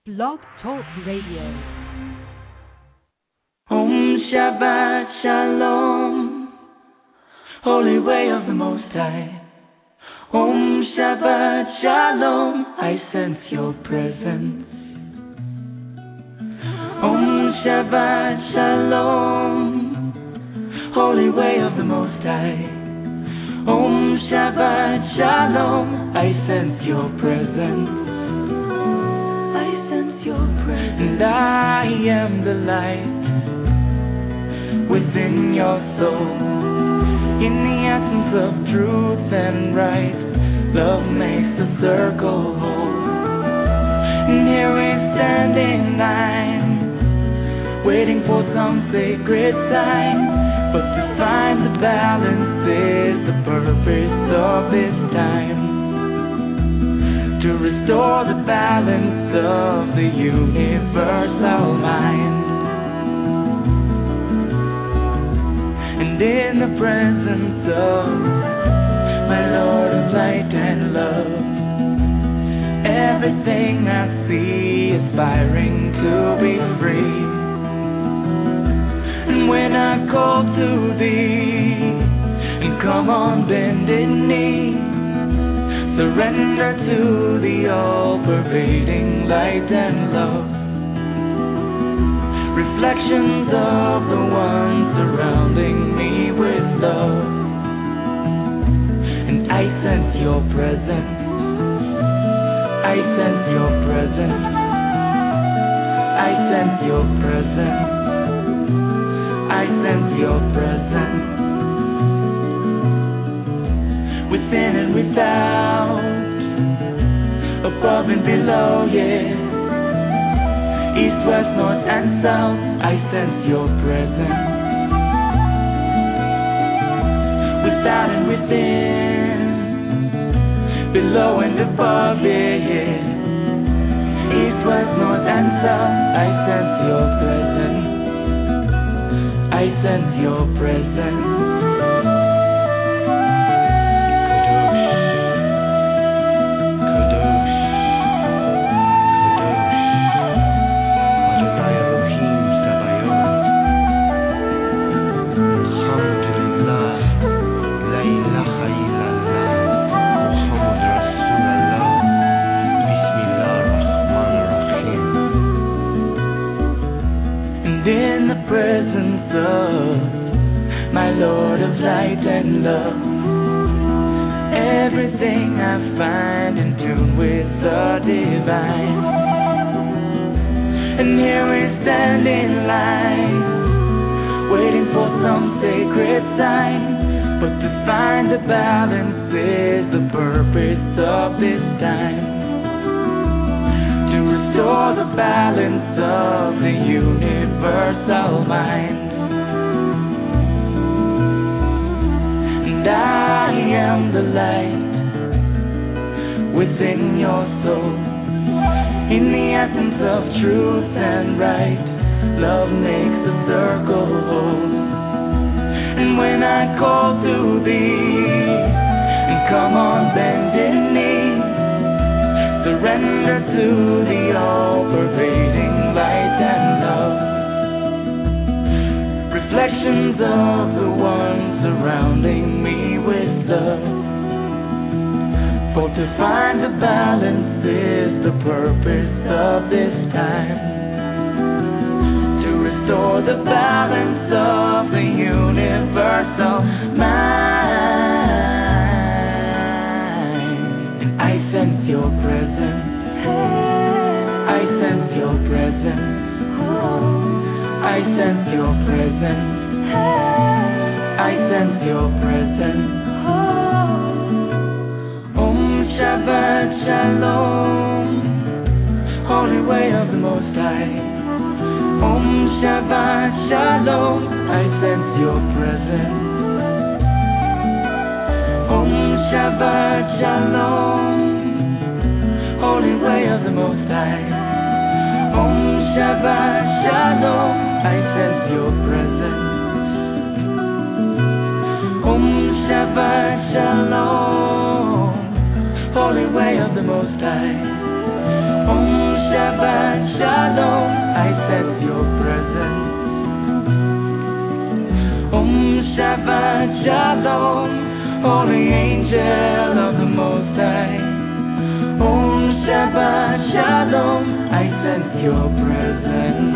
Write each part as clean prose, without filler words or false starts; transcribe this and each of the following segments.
Blog Talk Radio. Om Shabbat Shalom, Holy Way of the Most High. Om Shabbat Shalom, I sense your presence. Om Shabbat Shalom, Holy Way of the Most High. Om Shabbat Shalom, I sense your presence. And I am the light within your soul. In the essence of truth and right, love makes the circle whole. And here we stand in line, waiting for some sacred sign. But to find the balance is the purpose of this time. To restore the balance of the universal mind. And in the presence of my Lord of light and love, everything I see aspiring to be free. And when I call to thee, and come on bended knee, surrender to the all-pervading light and love. Reflections of the one surrounding me with love. And I sense your presence. I sense your presence. I sense your presence. I sense your presence. Within and without, above and below, yeah. East, west, north and south, I sense your presence. Without and within, below and above, yeah, yeah. East, west, north and south, I sense your presence. I sense your presence. Presence of my Lord of light and love, everything I find in tune with the divine. And here we stand in line, waiting for some sacred sign. But to find the balance is the purpose of this time. Restore the balance of the universal mind. And I am the light within your soul. In the essence of truth and right, love makes the circle whole. And when I call to thee, and come on bended knee, surrender to the all-pervading light and love. Reflections of the one surrounding me with love. For to find the balance is the purpose of this time. To restore the balance of the universal mind. I sense your presence. I sense your presence. I sense your presence. I sense your presence. Om Shabbat Shalom, Holy Way of the Most High. Om Shabbat Shalom, I sense your presence. Om Shabbat Shalom, Holy Way of the Most High. Om Shabbat Shalom, I sense your presence. Om Shabbat Shalom, Holy Way of the Most High. Om Shabbat Shalom, holy angel of the Most High. Om Shabbat Shalom, I sense your presence.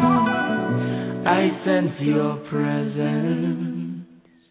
I sense your presence.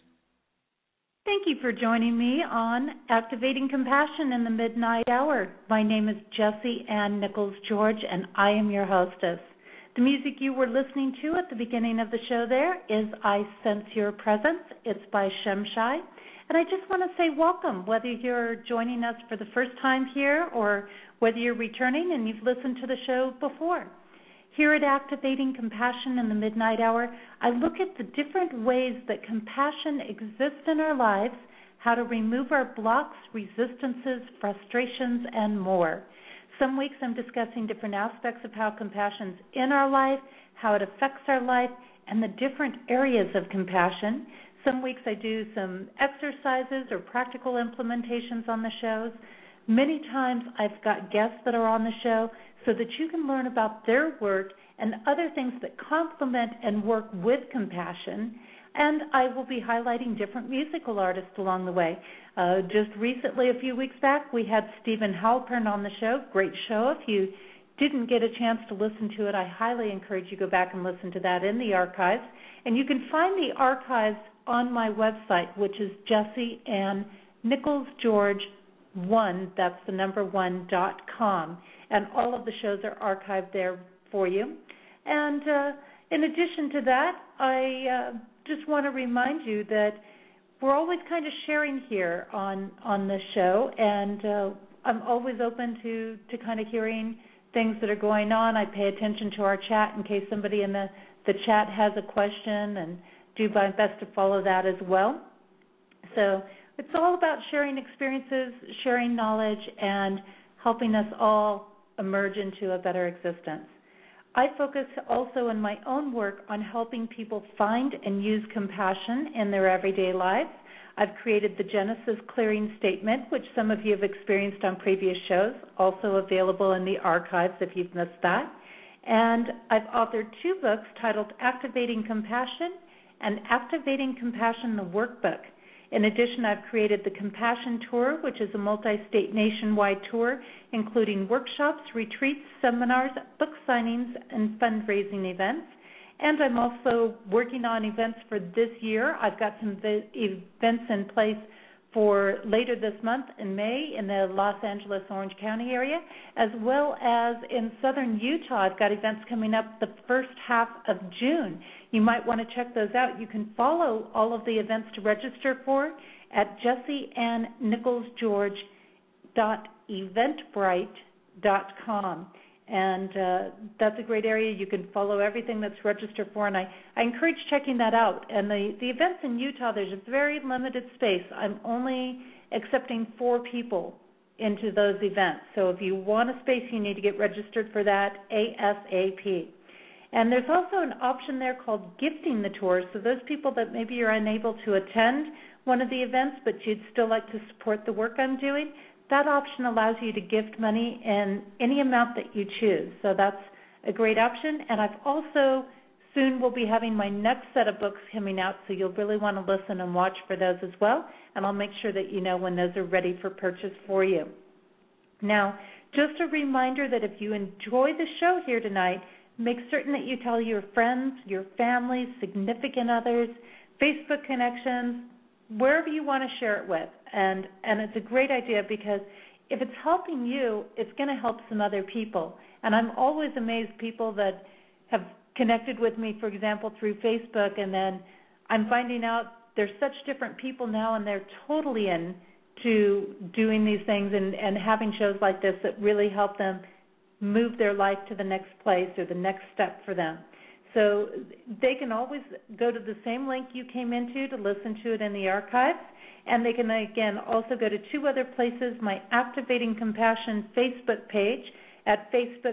Thank you for joining me on Activating Compassion in the Midnight Hour. My name is Jessie Ann Nichols George, and I am your hostess. The music you were listening to at the beginning of the show there is I Sense Your Presence. It's by Shemshai. And I just want to say welcome, whether you're joining us for the first time here or whether you're returning and you've listened to the show before. Here at Activating Compassion in the Midnight Hour, I look at the different ways that compassion exists in our lives, how to remove our blocks, resistances, frustrations, and more. Some weeks I'm discussing different aspects of how compassion's in our life, how it affects our life, and the different areas of compassion. Some weeks I do some exercises or practical implementations on the shows. Many times I've got guests that are on the show so that you can learn about their work and other things that complement and work with compassion. And I will be highlighting different musical artists along the way. Just recently, a few weeks back, we had Stephen Halpern on the show. Great show. If you didn't get a chance to listen to it, I highly encourage you to go back and listen to that in the archives. And you can find the archives on my website, which is Jessie Ann Nichols George 1, that's the number 1.com. And all of the shows are archived there for you. And in addition to that, I just want to remind you that we're always kind of sharing here on this show, and I'm always open to kind of hearing things that are going on. I pay attention to our chat in case somebody in the chat has a question, and do my best to follow that as well. So it's all about sharing experiences, sharing knowledge, and helping us all emerge into a better existence. I focus also in my own work on helping people find and use compassion in their everyday lives. I've created the Genesis Clearing Statement, which some of you have experienced on previous shows, also available in the archives if you've missed that. And I've authored 2 books titled Activating Compassion and Activating Compassion, the Workbook. In addition, I've created the Compassion Tour, which is a multi-state nationwide tour, including workshops, retreats, seminars, book signings, and fundraising events. And I'm also working on events for this year. I've got some events in place for later this month in May in the Los Angeles, Orange County area, as well as in southern Utah. I've got events coming up the first half of June. You might want to check those out. You can follow all of the events to register for at jessieannnicholsgeorge.eventbrite.com. And that's a great area. You can follow everything that's registered for, and I encourage checking that out. And the events in Utah, there's a very limited space. I'm only accepting 4 people into those events. So if you want a space, you need to get registered for that ASAP. And there's also an option there called gifting the tours. So those people that maybe you're unable to attend one of the events, but you'd still like to support the work I'm doing, that option allows you to gift money in any amount that you choose. So that's a great option. And I've also soon will be having my next set of books coming out, so you'll really want to listen and watch for those as well. And I'll make sure that you know when those are ready for purchase for you. Now, just a reminder that if you enjoy the show here tonight, make certain that you tell your friends, your family, significant others, Facebook connections, wherever you want to share it with. And it's a great idea because if it's helping you, it's going to help some other people. And I'm always amazed people that have connected with me, for example, through Facebook, and then I'm finding out there's such different people now, and they're totally into doing these things and having shows like this that really help them move their life to the next place or the next step for them. So they can always go to the same link you came into to listen to it in the archives, and they can, again, also go to 2 other places, my Activating Compassion Facebook page at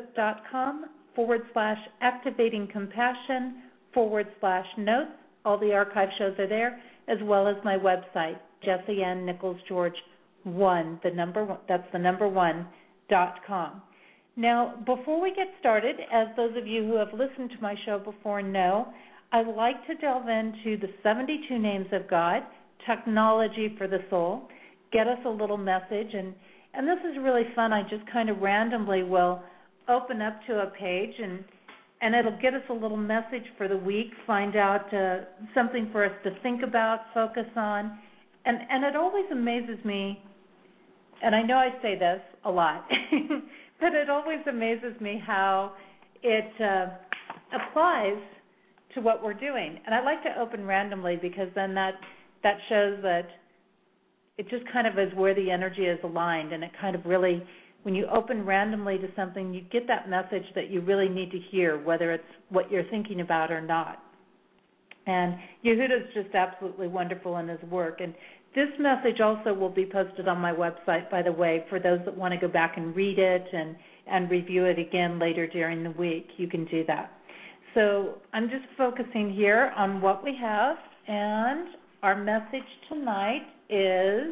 facebook.com/activatingcompassion/notes. All the archive shows are there, as well as my website, Jessie Ann Nichols George 1, that's the number 1.com. Now, before we get started, as those of you who have listened to my show before know, I like to delve into the 72 names of God, technology for the soul, get us a little message. And this is really fun. I just kind of randomly will open up to a page, and it'll get us a little message for the week, find out something for us to think about, focus on. And it always amazes me, and I know I say this a lot, but it always amazes me how it applies to what we're doing. And I like to open randomly because then that shows that it just kind of is where the energy is aligned, and it kind of really, when you open randomly to something, you get that message that you really need to hear, whether it's what you're thinking about or not. And Yehuda's just absolutely wonderful in his work. And this message also will be posted on my website, by the way, for those that want to go back and read it and review it again later during the week. You can do that. So I'm just focusing here on what we have, and our message tonight is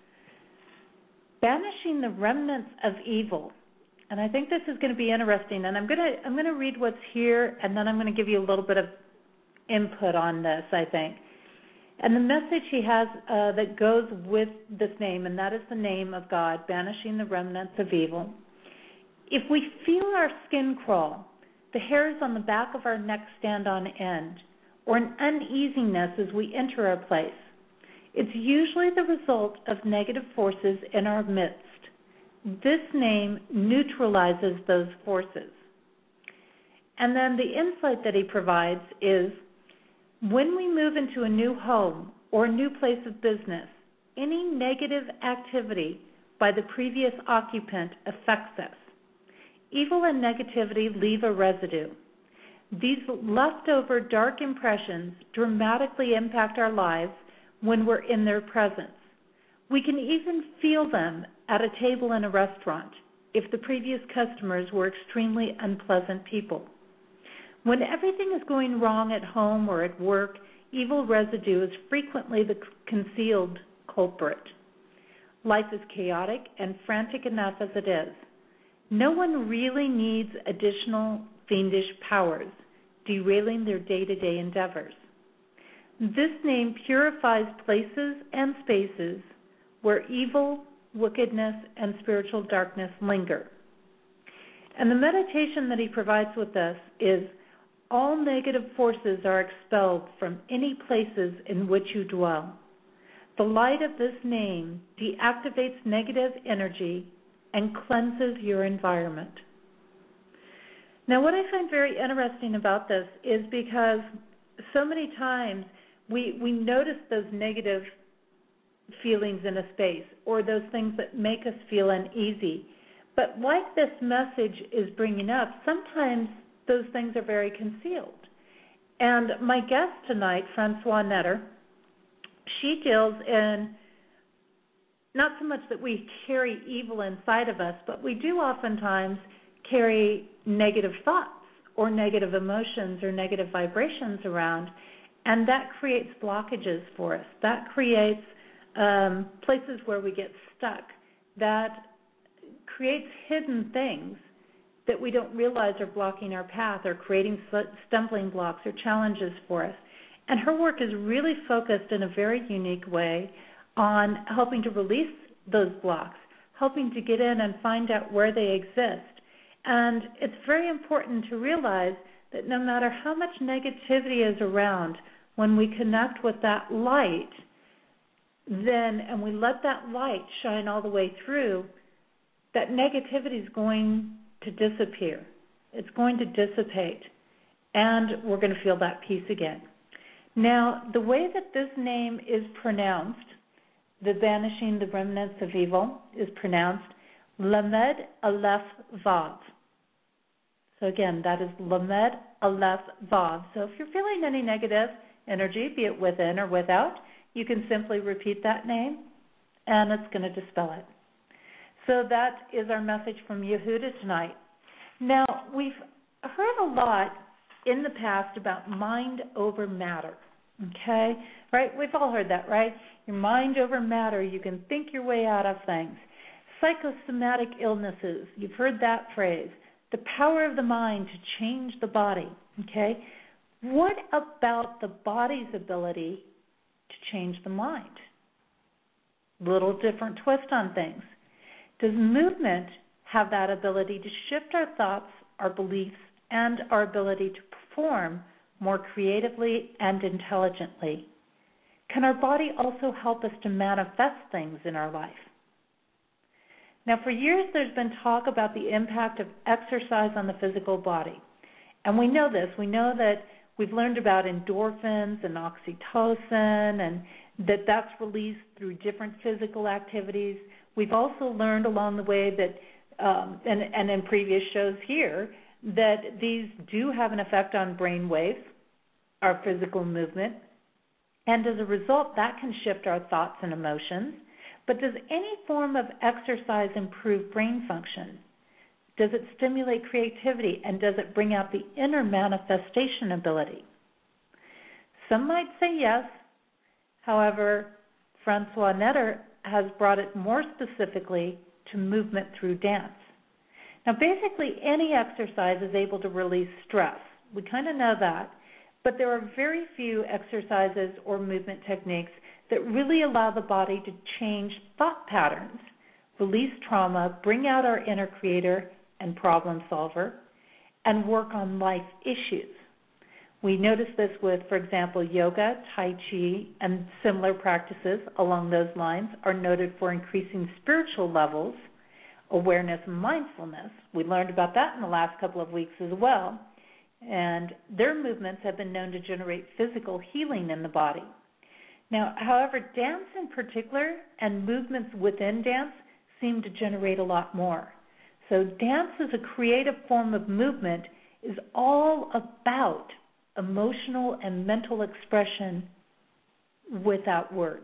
banishing the remnants of evil. And I think this is going to be interesting, and I'm going to read what's here, and then I'm going to give you a little bit of input on this, I think. And the message he has that goes with this name, and that is the name of God, banishing the remnants of evil. If we feel our skin crawl, the hairs on the back of our neck stand on end, or an uneasiness as we enter a place, it's usually the result of negative forces in our midst. This name neutralizes those forces. And then the insight that he provides is, when we move into a new home or a new place of business, any negative activity by the previous occupant affects us. Evil and negativity leave a residue. These leftover dark impressions dramatically impact our lives when we're in their presence. We can even feel them at a table in a restaurant if the previous customers were extremely unpleasant people. When everything is going wrong at home or at work, evil residue is frequently the concealed culprit. Life is chaotic and frantic enough as it is. No one really needs additional fiendish powers, derailing their day-to-day endeavors. This name purifies places and spaces where evil, wickedness, and spiritual darkness linger. And the meditation that he provides with us is, all negative forces are expelled from any places in which you dwell. The light of this name deactivates negative energy and cleanses your environment. Now, what I find very interesting about this is because so many times we notice those negative feelings in a space or those things that make us feel uneasy. But like this message is bringing up, sometimes those things are very concealed. And my guest tonight, Francoise Netter, she deals in not so much that we carry evil inside of us, but we do oftentimes carry negative thoughts or negative emotions or negative vibrations around, and that creates blockages for us. That creates places where we get stuck. That creates hidden things that we don't realize are blocking our path or creating stumbling blocks or challenges for us. And her work is really focused in a very unique way on helping to release those blocks, helping to get in and find out where they exist. And it's very important to realize that no matter how much negativity is around, when we connect with that light, then, and we let that light shine all the way through, that negativity is going to disappear. It's going to dissipate, and we're going to feel that peace again. Now, the way that this name is pronounced, the banishing the remnants of evil, is pronounced Lamed Aleph Vav. So again, that is Lamed Aleph Vav. So if you're feeling any negative energy, be it within or without, you can simply repeat that name, and it's going to dispel it. So that is our message from Yehuda tonight. Now, we've heard a lot in the past about mind over matter, okay? Right? We've all heard that, right? Your mind over matter, you can think your way out of things. Psychosomatic illnesses, you've heard that phrase. The power of the mind to change the body, okay? What about the body's ability to change the mind? Little different twist on things. Does movement have that ability to shift our thoughts, our beliefs, and our ability to perform more creatively and intelligently? Can our body also help us to manifest things in our life? Now, for years, there's been talk about the impact of exercise on the physical body. And we know this. We know that we've learned about endorphins and oxytocin, and that's released through different physical activities. We've also learned along the way that, and in previous shows here, that these do have an effect on brain waves, our physical movement, and as a result, that can shift our thoughts and emotions. But does any form of exercise improve brain function? Does it stimulate creativity, and does it bring out the inner manifestation ability? Some might say yes. However, Francois Netter has brought it more specifically to movement through dance. Now, basically, any exercise is able to release stress. We kind of know that. But there are very few exercises or movement techniques that really allow the body to change thought patterns, release trauma, bring out our inner creator and problem solver, and work on life issues. We notice this with, for example, yoga, Tai Chi, and similar practices along those lines are noted for increasing spiritual levels, awareness, and mindfulness. We learned about that in the last couple of weeks as well. And their movements have been known to generate physical healing in the body. Now, however, dance in particular and movements within dance seem to generate a lot more. So dance as a creative form of movement is all about emotional and mental expression without words.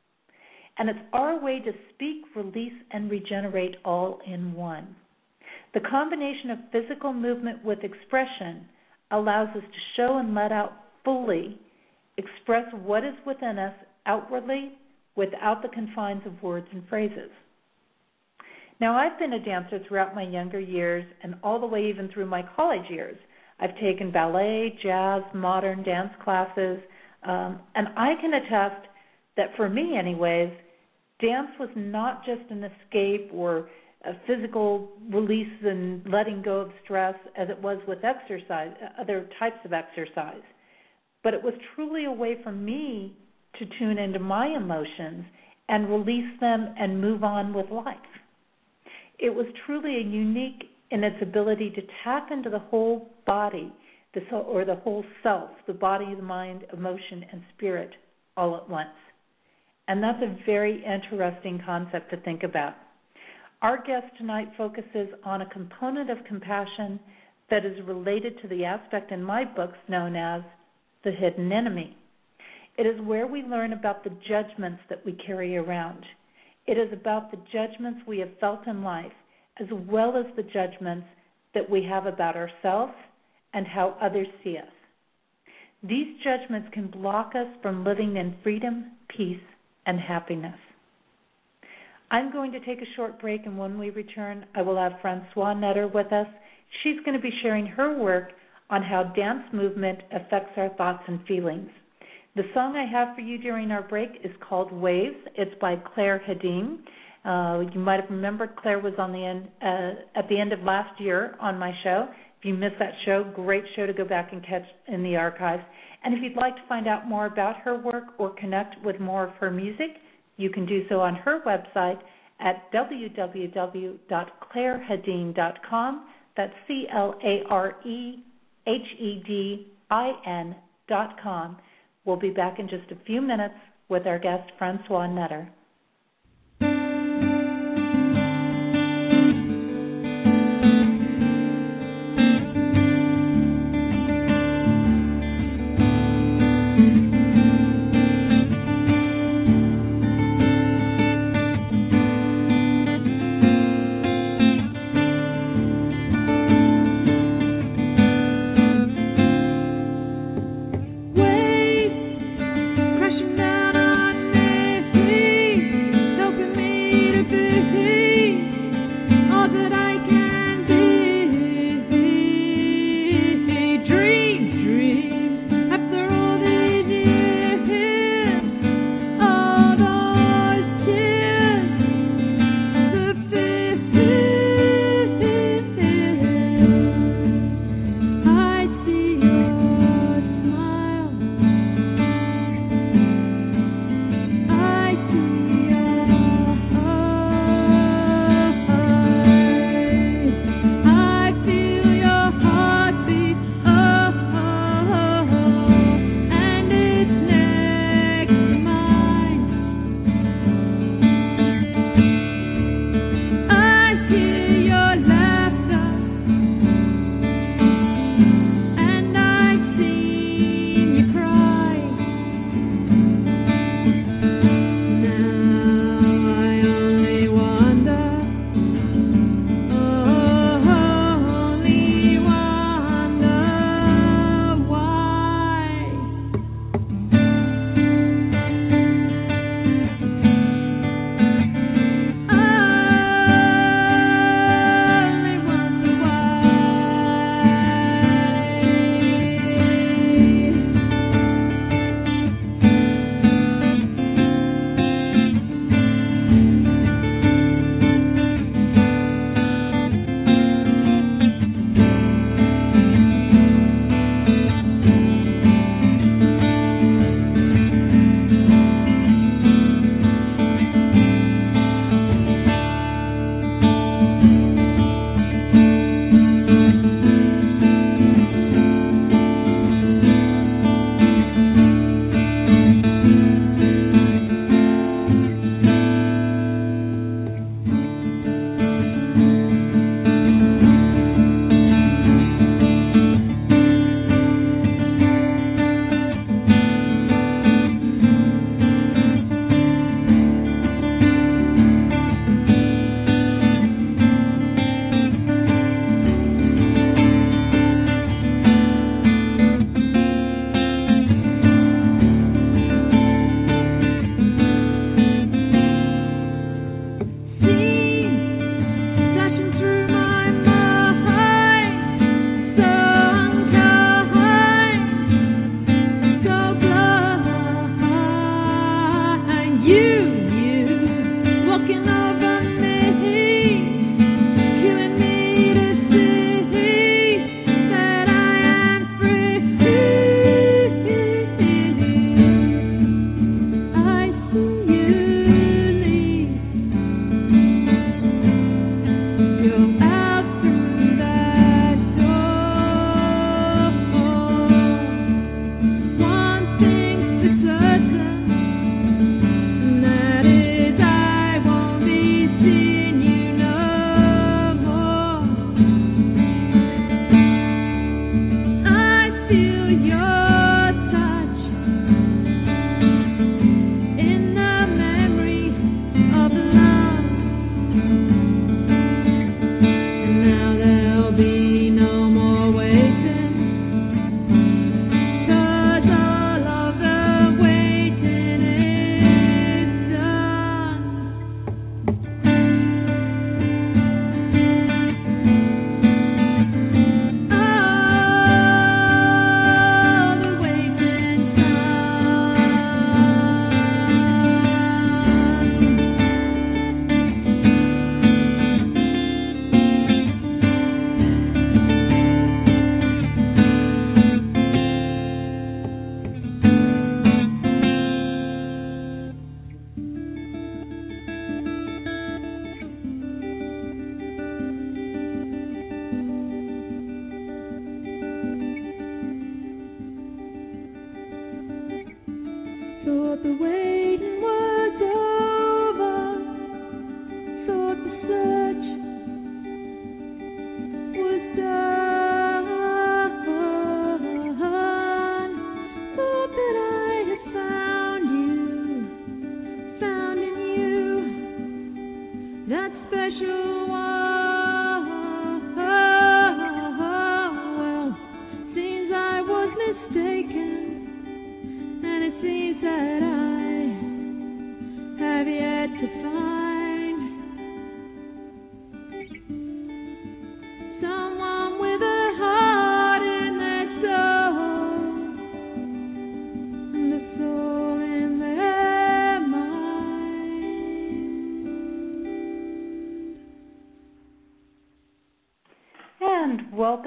And it's our way to speak, release, and regenerate all in one. The combination of physical movement with expression allows us to show and let out fully, express what is within us outwardly without the confines of words and phrases. Now, I've been a dancer throughout my younger years and all the way even through my college years. I've taken ballet, jazz, modern dance classes, and I can attest that for me anyways, dance was not just an escape or a physical release and letting go of stress as it was with exercise, other types of exercise. But it was truly a way for me to tune into my emotions and release them and move on with life. It was truly a unique in its ability to tap into the whole body, the whole self, the body, the mind, emotion, and spirit all at once. And that's a very interesting concept to think about. Our guest tonight focuses on a component of compassion that is related to the aspect in my books known as the hidden enemy. It is where we learn about the judgments that we carry around. It is about the judgments we have felt in life, as well as the judgments that we have about ourselves and how others see us. These judgments can block us from living in freedom, peace, and happiness. I'm going to take a short break, and when we return, I will have Francois Netter with us. She's going to be sharing her work on how dance movement affects our thoughts and feelings. The song I have for you during our break is called Waves. It's by Claire Hedin. You might have remembered Claire was on at the end of last year on my show. If you missed that show, great show to go back and catch in the archives. And if you'd like to find out more about her work or connect with more of her music, you can do so on her website at www.clairehedin.com. That's CLAREHEDIN.com. We'll be back in just a few minutes with our guest, Francois Netter. Crashing down on me.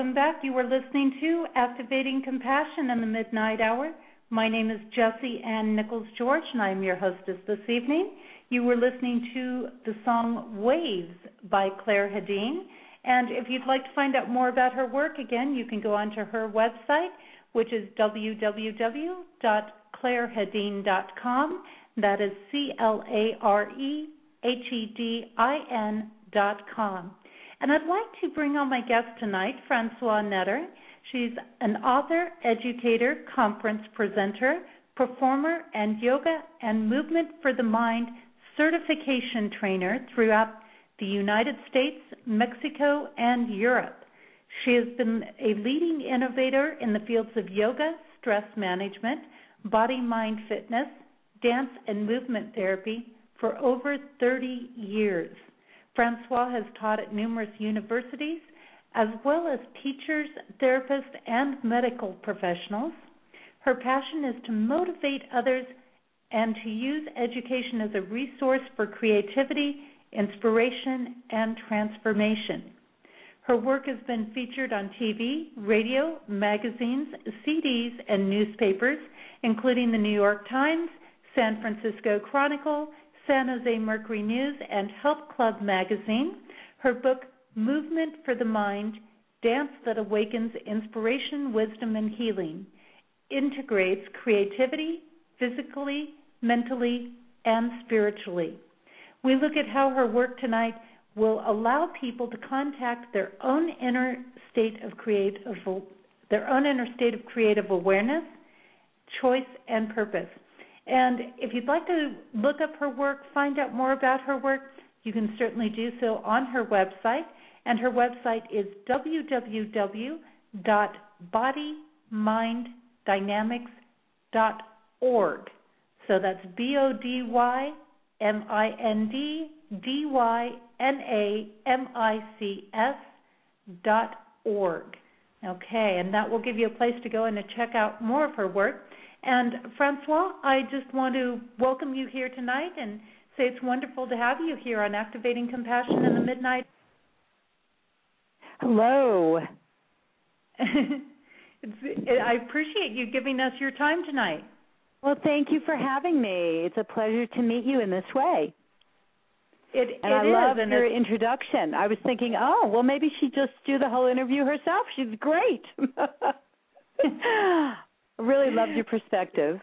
Welcome back. You are listening to Activating Compassion in the Midnight Hour. My name is Jessie Ann Nichols George, and I am your hostess this evening. You were listening to the song Waves by Claire Hedin. And if you'd like to find out more about her work, again, you can go onto her website, which is www.clairehedin.com. That is CLAREHEDIN.com. And I'd like to bring on my guest tonight, Francoise Netter. She's an author, educator, conference presenter, performer, and yoga and movement for the mind certification trainer throughout the United States, Mexico, and Europe. She has been a leading innovator in the fields of yoga, stress management, body-mind fitness, dance, and movement therapy for over 30 years. Francoise has taught at numerous universities, as well as teachers, therapists, and medical professionals. Her passion is to motivate others and to use education as a resource for creativity, inspiration, and transformation. Her work has been featured on TV, radio, magazines, CDs, and newspapers, including the New York Times, San Francisco Chronicle, San Jose Mercury News, and Health Club magazine. Her book, Movement for the Mind, Dance That Awakens Inspiration, Wisdom, and Healing, integrates creativity physically, mentally, and spiritually. We look at how her work tonight will allow people to contact their own inner state of creative awareness, choice, and purpose. And if you'd like to look up her work, find out more about her work, you can certainly do so on her website. And her website is www.bodyminddynamics.org. So that's BODYMINDDYNAMICS.org. Okay, and that will give you a place to go and to check out more of her work. And Francoise, I just want to welcome you here tonight and say it's wonderful to have you here on Activating Compassion in the Midnight. Hello. I appreciate you giving us your time tonight. Well, thank you for having me. It's a pleasure to meet you in this way. I love your introduction. I was thinking, oh, well, maybe she'd just do the whole interview herself. She's great. I really loved your perspective.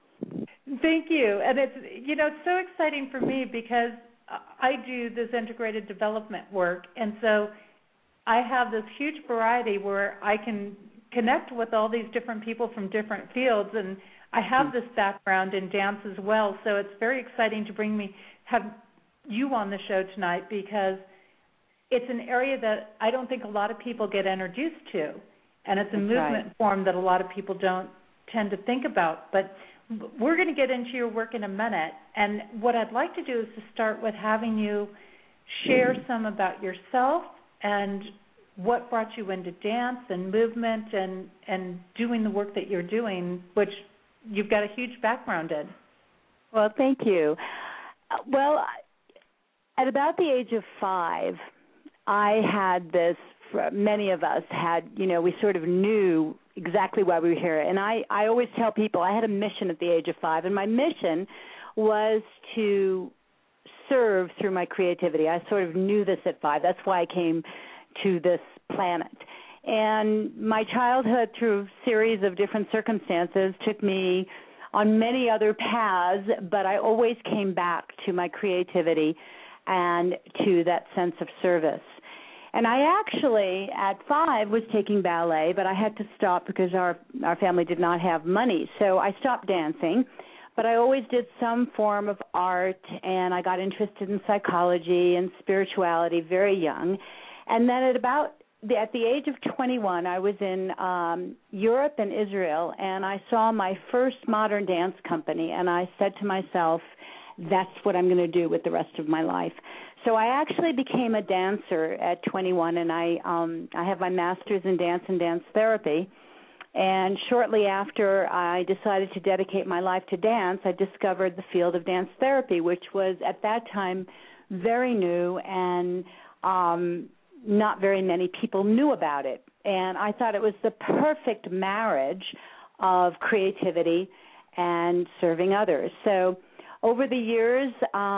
Thank you. And it's so exciting for me because I do this integrated development work, and so I have this huge variety where I can connect with all these different people from different fields, and I have this background in dance as well, so it's very exciting to have you on the show tonight because it's an area that I don't think a lot of people get introduced to, and it's a movement form that a lot of people don't tend to think about. But we're going to get into your work in a minute, and what I'd like to do is to start with having you share some about yourself and what brought you into dance and movement and doing the work that you're doing, which you've got a huge background in. Well, thank you. Well, at about the age of 5, I had this, many of us had, we sort of knew exactly why we were here. And I always tell people I had a mission at the age of 5, and my mission was to serve through my creativity. I sort of knew this at 5. That's why I came to this planet. And my childhood, through a series of different circumstances, took me on many other paths, but I always came back to my creativity and to that sense of service. And I actually, at 5, was taking ballet, but I had to stop because our family did not have money. So I stopped dancing, but I always did some form of art, and I got interested in psychology and spirituality very young. And then at the age of 21, I was in Europe and Israel, and I saw my first modern dance company, and I said to myself, that's what I'm going to do with the rest of my life. So I actually became a dancer at 21, and I have my master's in dance and dance therapy. And shortly after I decided to dedicate my life to dance, I discovered the field of dance therapy, which was at that time very new and not very many people knew about it. and I thought it was the perfect marriage of creativity and serving others. So over the years,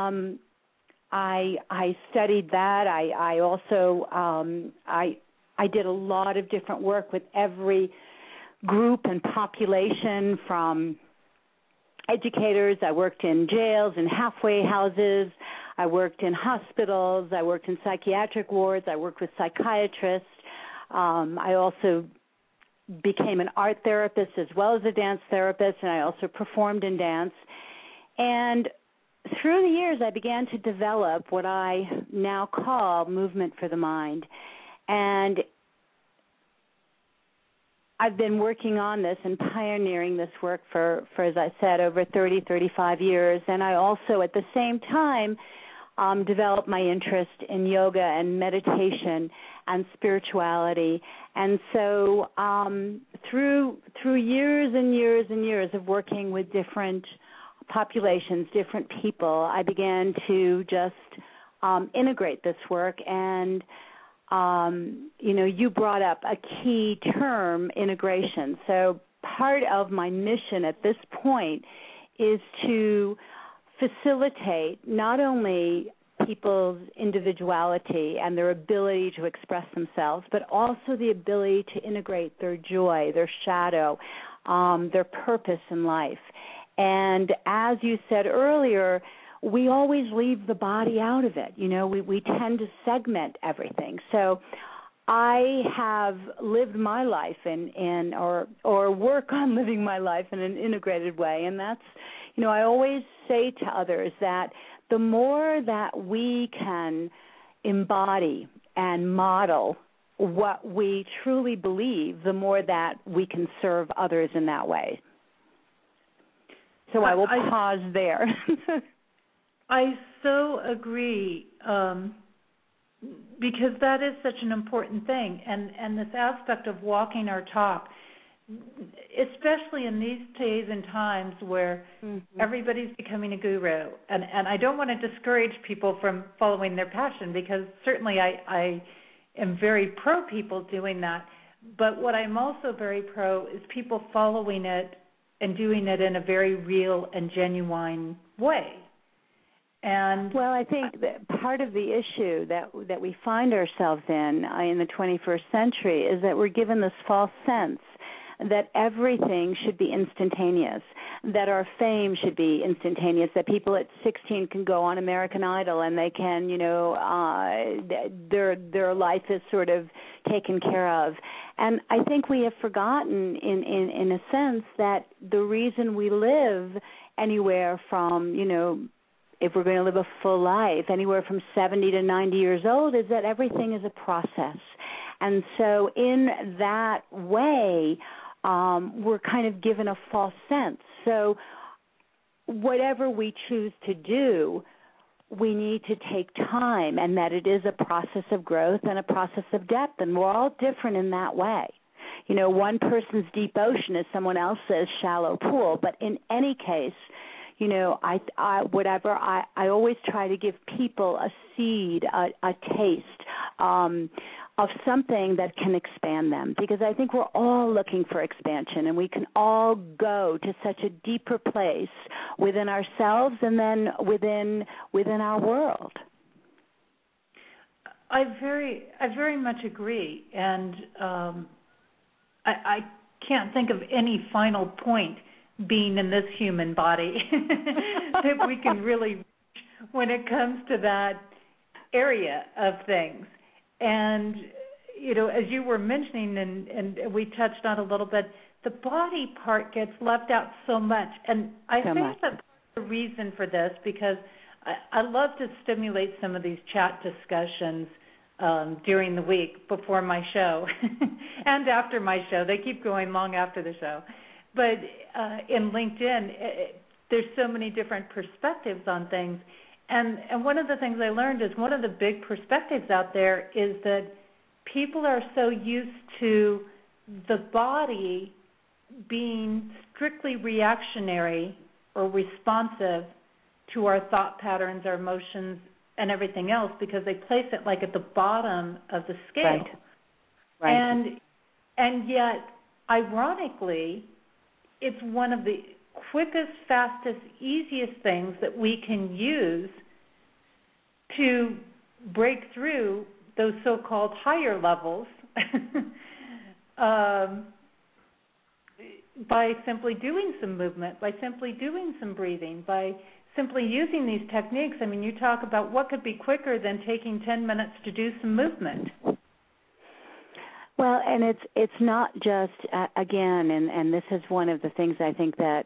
I studied that. I also I did a lot of different work with every group and population, from educators. I worked in jails and halfway houses. I worked in hospitals. I worked in psychiatric wards. I worked with psychiatrists. I also became an art therapist as well as a dance therapist, and I also performed in dance. And through the years, I began to develop what I now call movement for the mind. And I've been working on this and pioneering this work for, as I said, over 30, 35 years. And I also, at the same time, developed my interest in yoga and meditation and spirituality. And so through years and years and years of working with different populations, different people, I began to just integrate this work. And you brought up a key term, integration. So part of my mission at this point is to facilitate not only people's individuality and their ability to express themselves, but also the ability to integrate their joy, their shadow, their purpose in life. And as you said earlier, we always leave the body out of it. We tend to segment everything. So I have lived my life or work on living my life in an integrated way. And that's, I always say to others that the more that we can embody and model what we truly believe, the more that we can serve others in that way. So I will pause there. I so agree, because that is such an important thing, and this aspect of walking our talk, especially in these days and times where everybody's becoming a guru, and I don't want to discourage people from following their passion, because certainly I am very pro people doing that, but what I'm also very pro is people following it and doing it in a very real and genuine way. And well, I think that part of the issue that we find ourselves in the 21st century is that we're given this false sense that everything should be instantaneous, that our fame should be instantaneous, that people at 16 can go on American Idol and they can, their life is sort of taken care of. And I think we have forgotten in a sense that the reason we live anywhere from, if we're going to live a full life, anywhere from 70 to 90 years old, is that everything is a process. And so in that way, we're kind of given a false sense. So whatever we choose to do, we need to take time, and that it is a process of growth and a process of depth, and we're all different in that way. One person's deep ocean is someone else's shallow pool, but in any case, I always try to give people a seed, a taste of something that can expand them, because I think we're all looking for expansion, and we can all go to such a deeper place within ourselves and then within our world. I very much agree, and I can't think of any final point being in this human body that we can really reach when it comes to that area of things. And, as you were mentioning, and we touched on a little bit, the body part gets left out so much. And I think that part of the reason for this, because I love to stimulate some of these chat discussions during the week before my show and after my show. They keep going long after the show. But in LinkedIn, there's so many different perspectives on things. And one of the things I learned is one of the big perspectives out there is that people are so used to the body being strictly reactionary or responsive to our thought patterns, our emotions, and everything else, because they place it like at the bottom of the scale. Right. And And yet, ironically, it's one of the quickest, fastest, easiest things that we can use to break through those so-called higher levels by simply doing some movement, by simply doing some breathing, by simply using these techniques. I mean, you talk about what could be quicker than taking 10 minutes to do some movement. Well, and it's not just again, and this is one of the things I think that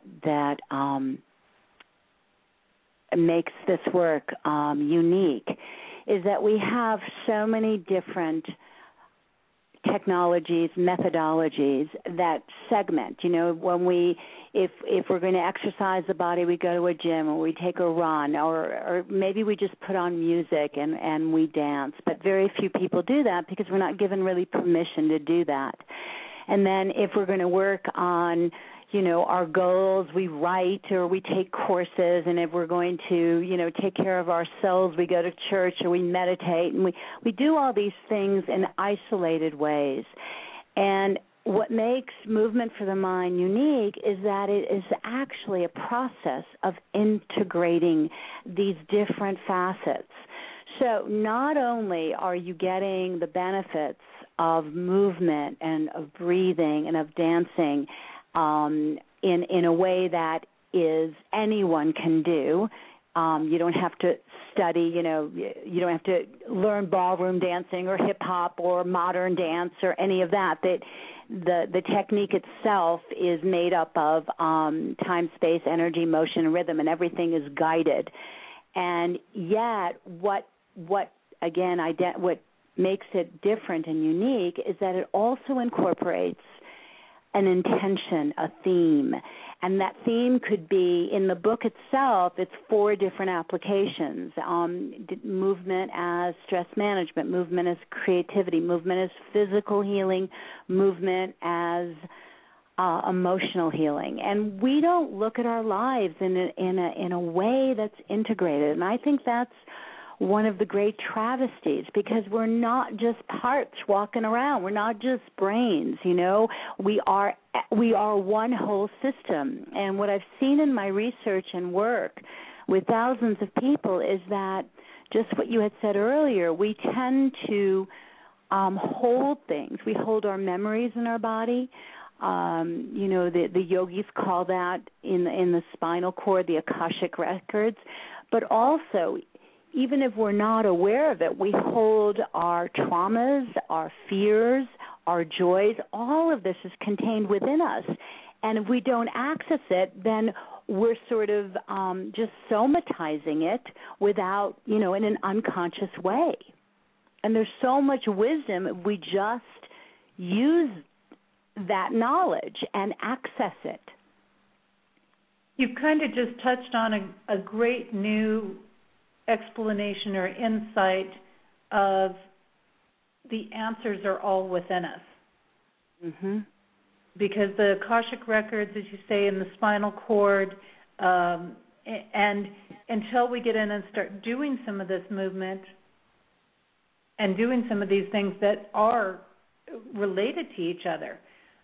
makes this work unique, is that we have so many different technologies, methodologies that segment. You know, when if we're going to exercise the body, we go to a gym or we take a run, or maybe we just put on music and we dance. But very few people do that because we're not given really permission to do that. And then if we're going to work on, you know, our goals, we write or we take courses. And if we're going to, you know, take care of ourselves, we go to church or we meditate. And we do all these things in isolated ways. And what makes Movement for the Mind unique is that it is actually a process of integrating these different facets. So not only are you getting the benefits of movement and of breathing and of dancing in a way that is anyone can do. You don't have to study, you know, you don't have to learn ballroom dancing or hip hop or modern dance or any of that. The technique itself is made up of time, space, energy, motion, and rhythm, and everything is guided. And yet, what makes it different and unique is that it also incorporates an intention, a theme. And that theme could be, in the book itself, it's 4 different applications. Movement as stress management, movement as creativity, movement as physical healing, movement as emotional healing. And we don't look at our lives in a way that's integrated. And I think that's one of the great travesties, because we're not just parts walking around. We're not just brains, you know. We are one whole system. And what I've seen in my research and work with thousands of people is that just what you had said earlier, we tend to hold things. We hold our memories in our body. You know, the yogis call that in the spinal cord the Akashic records. But also, even if we're not aware of it, we hold our traumas, our fears, our joys. All of this is contained within us. And if we don't access it, then we're sort of just somatizing it without, you know, in an unconscious way. And there's so much wisdom if we just use that knowledge and access it. You've kind of just touched on a great new explanation or insight of the answers are all within us. Mm-hmm. Because the Akashic records, as you say, in the spinal cord, and until we get in and start doing some of this movement and doing some of these things that are related to each other,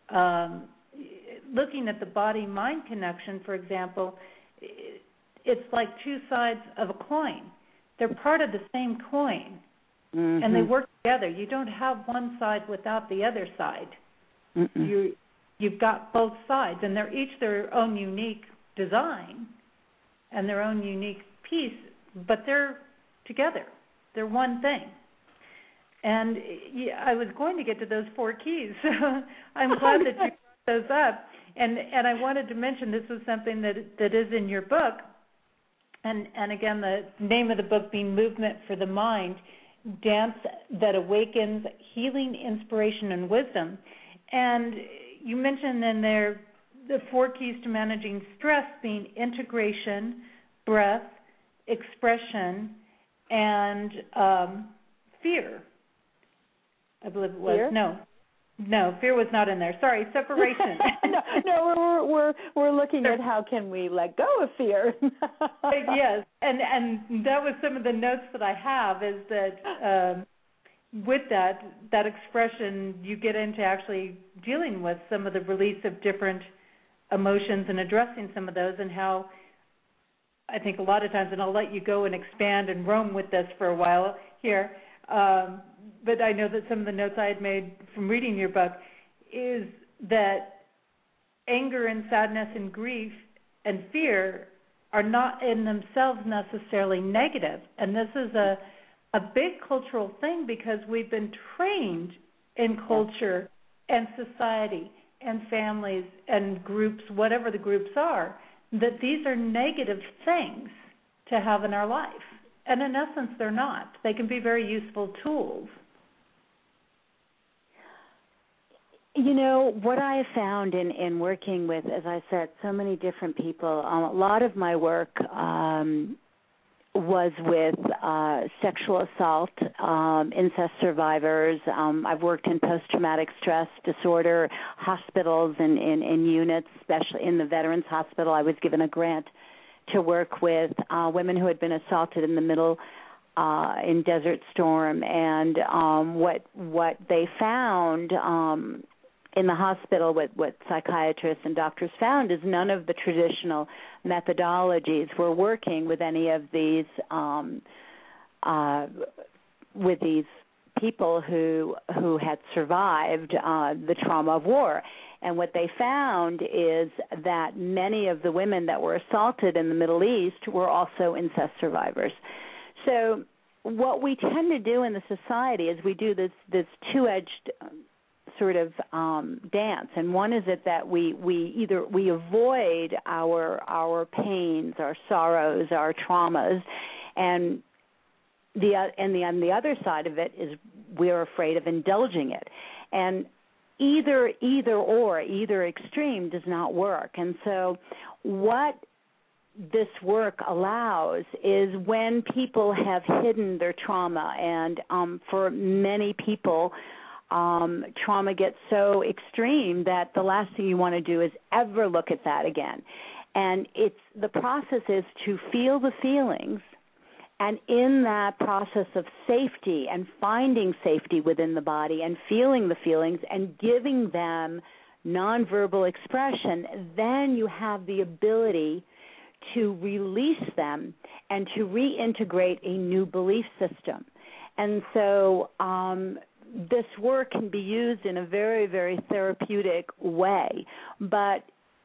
looking at the body-mind connection, for example, it's like 2 sides of a coin. They're part of the same coin, mm-hmm. and they work together. You don't have one side without the other side. You've got both sides, and they're each their own unique design and their own unique piece, but they're together. They're one thing. And I was going to get to those 4 keys, so I'm glad that you brought those up. And I wanted to mention this was something that is in your book. And again, the name of the book being Movement for the Mind, Dance That Awakens Healing, Inspiration, and Wisdom. And you mentioned in there the 4 keys to managing stress being integration, breath, expression, and fear. I believe it was. Fear? No, fear was not in there. Sorry, separation. no, we're looking at how can we let go of fear. Yes, and that was some of the notes that I have, is that with that expression, you get into actually dealing with some of the release of different emotions and addressing some of those, and how I think a lot of times, and I'll let you go and expand and roam with this for a while here, but I know that some of the notes I had made from reading your book is that anger and sadness and grief and fear are not in themselves necessarily negative. And this is a big cultural thing, because we've been trained in culture and society and families and groups, whatever the groups are, that these are negative things to have in our life. And in essence, they're not. They can be very useful tools. You know, what I have found in working with, as I said, so many different people, a lot of my work was with sexual assault, incest survivors. I've worked in post-traumatic stress disorder hospitals and in units, especially in the Veterans Hospital. I was given a grant to work with women who had been assaulted in the middle in Desert Storm, and what they found in the hospital, what psychiatrists and doctors found, is none of the traditional methodologies were working with any of these with these people who had survived the trauma of war. And what they found is that many of the women that were assaulted in the Middle East were also incest survivors. So what we tend to do in the society is we do this two-edged sort of dance, and one is that we avoid our pains, our sorrows, our traumas, and the other side of it is we're afraid of indulging it, and either extreme does not work. And so what this work allows is when people have hidden their trauma, and for many people, trauma gets so extreme that the last thing you want to do is ever look at that again. And the process is to feel the feelings, and in that process of safety and finding safety within the body and feeling the feelings and giving them nonverbal expression, then you have the ability to release them and to reintegrate a new belief system. And so this work can be used in a very, very therapeutic way, but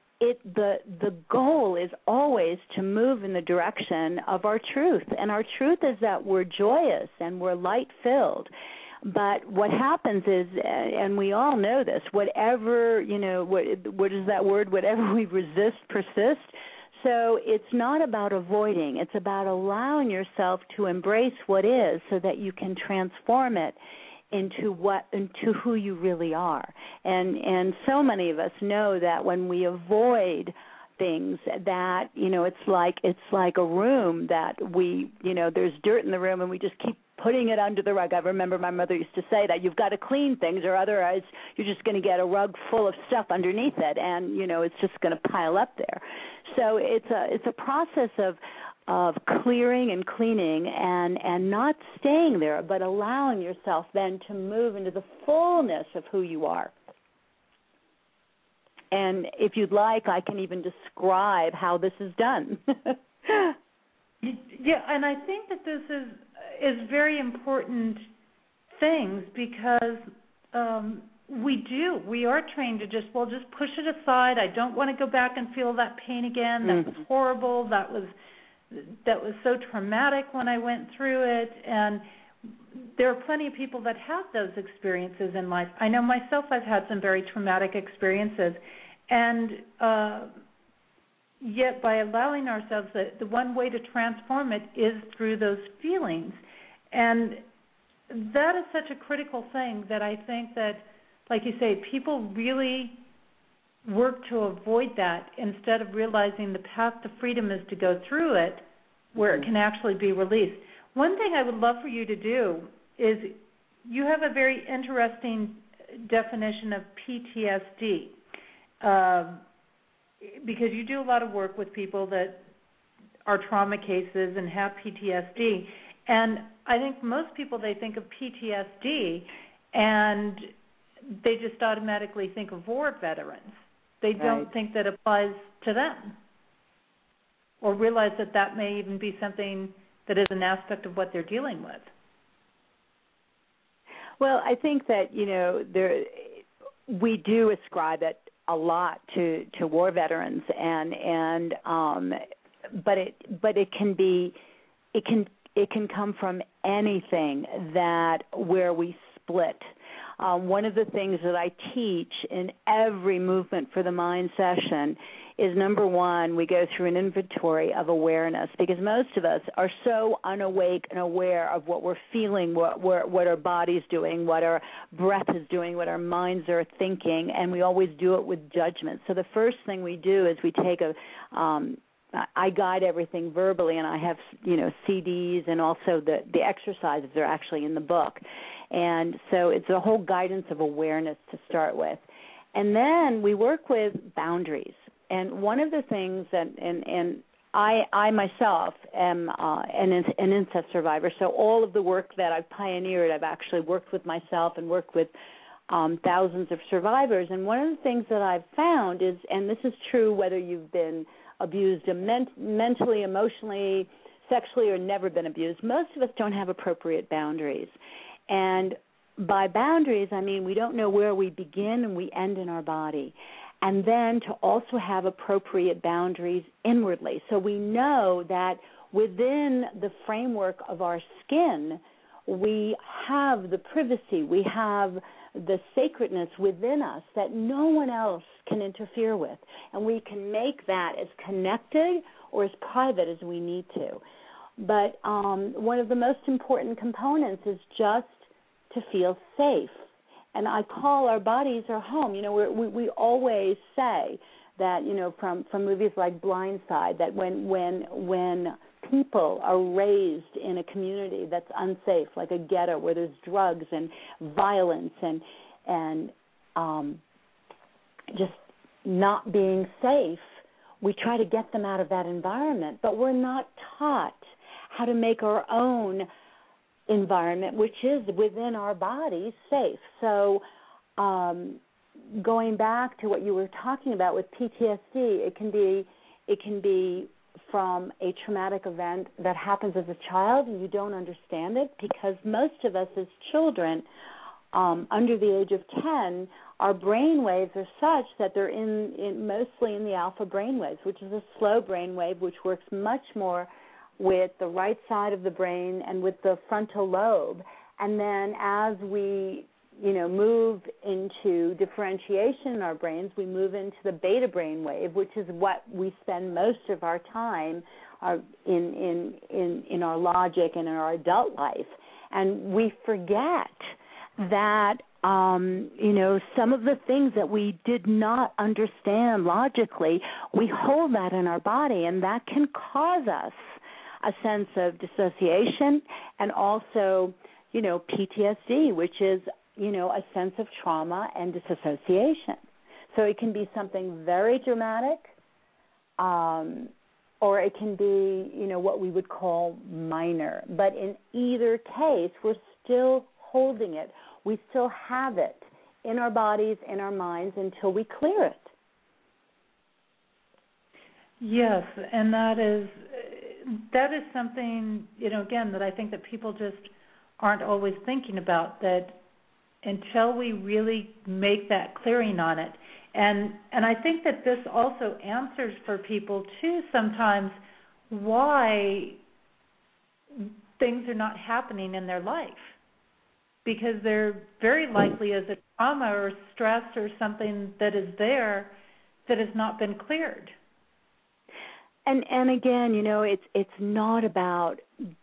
the goal is always to move in the direction of our truth. And our truth is that we're joyous and we're light-filled. But what happens is, and we all know this, whatever, what is that word? Whatever we resist persists. So it's not about avoiding. It's about allowing yourself to embrace what is so that you can transform it into who you really are. And so many of us know that when we avoid things, that it's like a room that there's dirt in the room and we just keep putting it under the rug. I remember my mother used to say that you've got to clean things, or otherwise you're just going to get a rug full of stuff underneath it, and it's just going to pile up there. So it's a process of clearing and cleaning and not staying there, but allowing yourself then to move into the fullness of who you are. And if you'd like, I can even describe how this is done. Yeah, and I think that this is very important things, because we are trained to just push it aside. I don't want to go back and feel that pain again. That was horrible. That was so traumatic when I went through it. And there are plenty of people that have those experiences in life. I know myself, I've had some very traumatic experiences. And yet by allowing ourselves, the one way to transform it is through those feelings. And that is such a critical thing that I think that, like you say, people really work to avoid that instead of realizing the path to freedom is to go through it where it can actually be released. One thing I would love for you to do is, you have a very interesting definition of PTSD, because you do a lot of work with people that are trauma cases and have PTSD. And I think most people, they think of PTSD and they just automatically think of war veterans. They don't think that applies to them, or realize that that may even be something that is an aspect of what they're dealing with. Well, I think that, we do ascribe it a lot to war veterans, but it can come from anything where we split. One of the things that I teach in every Movement for the Mind session is, number one, we go through an inventory of awareness, because most of us are so unawake and aware of what we're feeling, what our body's doing, what our breath is doing, what our minds are thinking, and we always do it with judgment. So the first thing we do is we take I guide everything verbally, and I have, CDs, and also the exercises are actually in the book. And so it's a whole guidance of awareness to start with. And then we work with boundaries. And one of the things that, and I myself am an incest survivor, so all of the work that I've pioneered, I've actually worked with myself and worked with thousands of survivors. And one of the things that I've found is, and this is true whether you've been abused mentally, emotionally, sexually, or never been abused, most of us don't have appropriate boundaries. And by boundaries, I mean we don't know where we begin and we end in our body. And then to also have appropriate boundaries inwardly. So we know that within the framework of our skin, we have the privacy, we have the sacredness within us that no one else can interfere with. And we can make that as connected or as private as we need to. But one of the most important components is just to feel safe. And I call our bodies our home. We always say that, from movies like Blind Side, that when people are raised in a community that's unsafe, like a ghetto where there's drugs and violence and just not being safe, we try to get them out of that environment. But we're not taught how to make our own environment, which is within our bodies, safe. So going back to what you were talking about with PTSD, it can be from a traumatic event that happens as a child and you don't understand it, because most of us as children under the age of 10, our brain waves are such that they're mostly in the alpha brain waves, which is a slow brain wave, which works much more with the right side of the brain and with the frontal lobe. And then as we, move into differentiation in our brains, we move into the beta brain wave, which is what we spend most of our time in our logic and in our adult life. And we forget that, some of the things that we did not understand logically, we hold that in our body, and that can cause us a sense of dissociation and also, PTSD, which is, a sense of trauma and disassociation. So it can be something very dramatic, or it can be, what we would call minor. But in either case, we're still holding it. We still have it in our bodies, in our minds, until we clear it. Yes, and that is something, again, that I think that people just aren't always thinking about, that until we really make that clearing on it. And I think that this also answers for people, too, sometimes why things are not happening in their life. Because there very likely is a trauma or stress or something that is there that has not been cleared. And again, it's not about,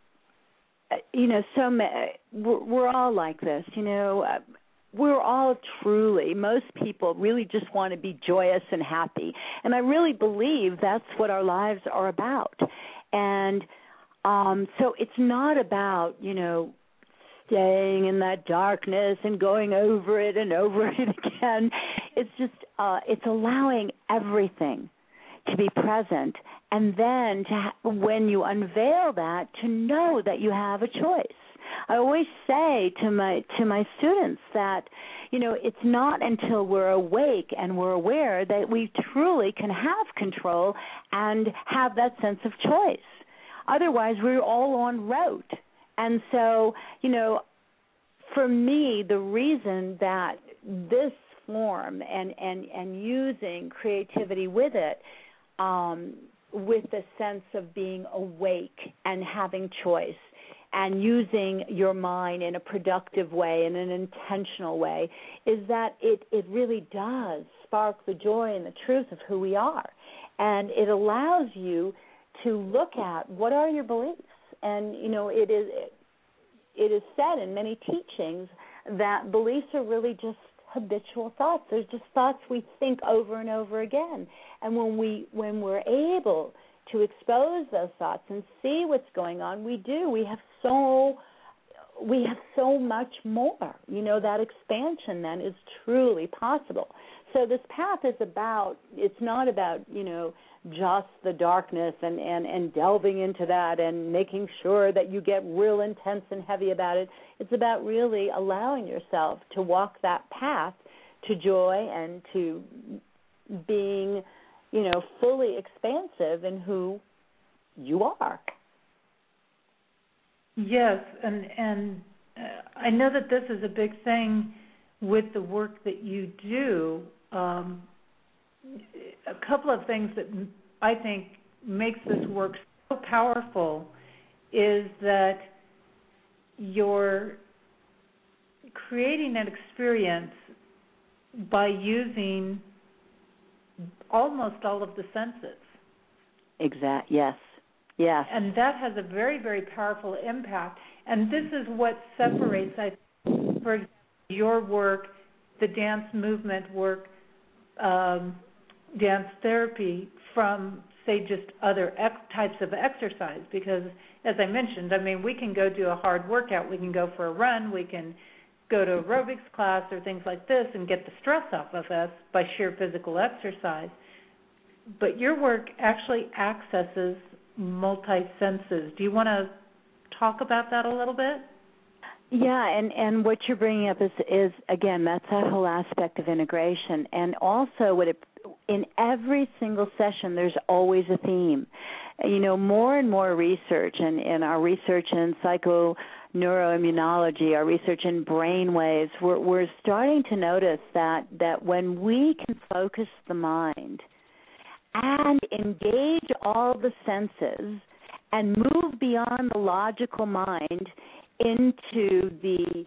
we're all like this, we're all truly, most people really just want to be joyous and happy. And I really believe that's what our lives are about. And so it's not about, staying in that darkness and going over it and over it again. It's just, it's allowing everything to be present, and then when you unveil that, to know that you have a choice. I always say to my students that, it's not until we're awake and we're aware that we truly can have control and have that sense of choice. Otherwise, we're all on route. And so, for me, the reason that this form and using creativity with it, with the sense of being awake and having choice, and using your mind in a productive way, in an intentional way, is that it really does spark the joy and the truth of who we are. And it allows you to look at what are your beliefs. And, it is said in many teachings that beliefs are really just habitual thoughts. They're just thoughts we think over and over again. And when we're able to expose those thoughts and see what's going on, we have so much more. That expansion then is truly possible. So this path is it's not about, just the darkness and delving into that and making sure that you get real intense and heavy about it. It's about really allowing yourself to walk that path to joy and to being, fully expansive in who you are. Yes, and I know that this is a big thing with the work that you do. A couple of things that I think makes this work so powerful is that you're creating an experience by using almost all of the senses. Yes. And that has a very, very powerful impact. And this is what separates, for example, your work, the dance movement work, dance therapy, from, say, just other types of exercise. Because, as I mentioned, we can go do a hard workout. We can go for a run. We can go to aerobics class or things like this and get the stress off of us by sheer physical exercise. But your work actually accesses multi-senses. Do you want to talk about that a little bit? Yeah, and what you're bringing up is again, that's that whole aspect of integration. And also in every single session, there's always a theme. More and more research, and our research in psychoneuroimmunology, our research in brain waves, we're starting to notice that when we can focus the mind and engage all the senses and move beyond the logical mind into the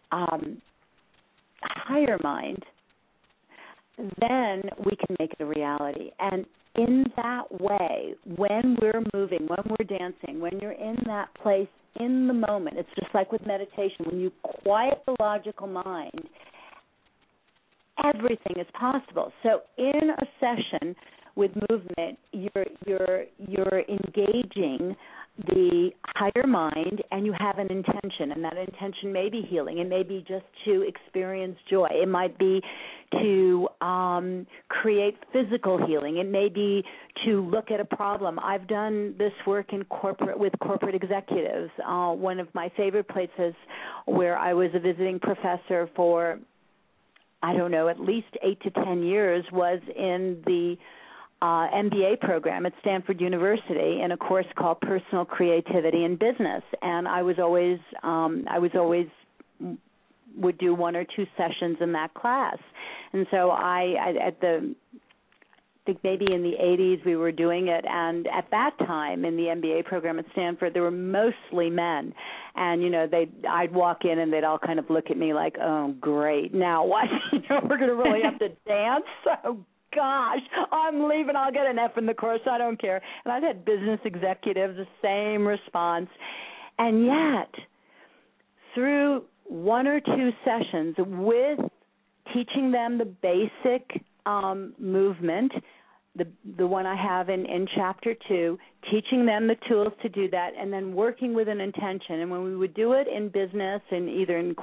higher mind, then we can make it a reality. And in that way, when we're moving, when we're dancing, when you're in that place in the moment, it's just like with meditation. When you quiet the logical mind, everything is possible. So in a session with movement, you're engaging the higher mind, and you have an intention, and that intention may be healing. It may be just to experience joy. It might be to create physical healing. It may be to look at a problem. I've done this work with corporate executives. One of my favorite places where I was a visiting professor for, at least 8 to 10 years was in the MBA program at Stanford University in a course called Personal Creativity in Business, and I was always would do 1 or 2 sessions in that class, and so I think maybe in the 80s we were doing it, and at that time in the MBA program at Stanford there were mostly men, and I'd walk in and they'd all kind of look at me like, oh great, now what? We're going to really have to dance? So gosh, I'm leaving. I'll get an F in the course. I don't care. And I've had business executives, the same response. And yet, through 1 or 2 sessions with teaching them the basic movement, the one I have in Chapter 2, teaching them the tools to do that, and then working with an intention. And when we would do it in business, and either in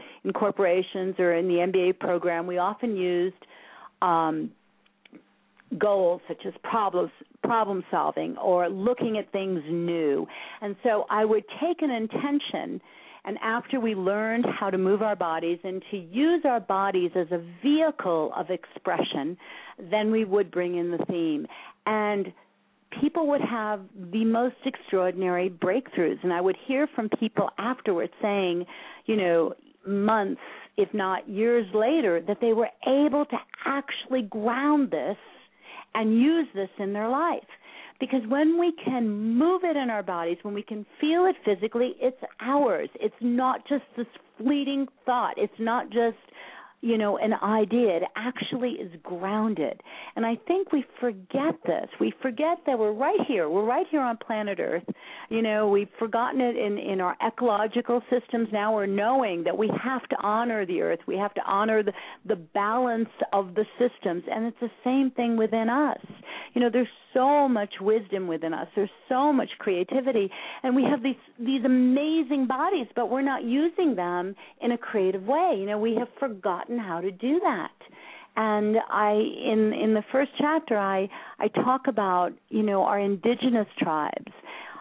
corporations or in the MBA program, we often used goals such as problem solving or looking at things new. And so I would take an intention, and after we learned how to move our bodies and to use our bodies as a vehicle of expression, then we would bring in the theme. And people would have the most extraordinary breakthroughs. And I would hear from people afterwards saying, months, if not years later, that they were able to actually ground this and use this in their life. Because when we can move it in our bodies, when we can feel it physically, it's ours. It's not just this fleeting thought. It's not just, an idea. It actually is grounded. And I think we forget this. We forget that we're right here. We're right here on planet Earth. We've forgotten it in our ecological systems. Now we're knowing that we have to honor the Earth. We have to honor the balance of the systems. And it's the same thing within us. There's so much wisdom within us. There's so much creativity. And we have these amazing bodies, but we're not using them in a creative way. We have forgotten how to do that. And in the first chapter, I talk about, our indigenous tribes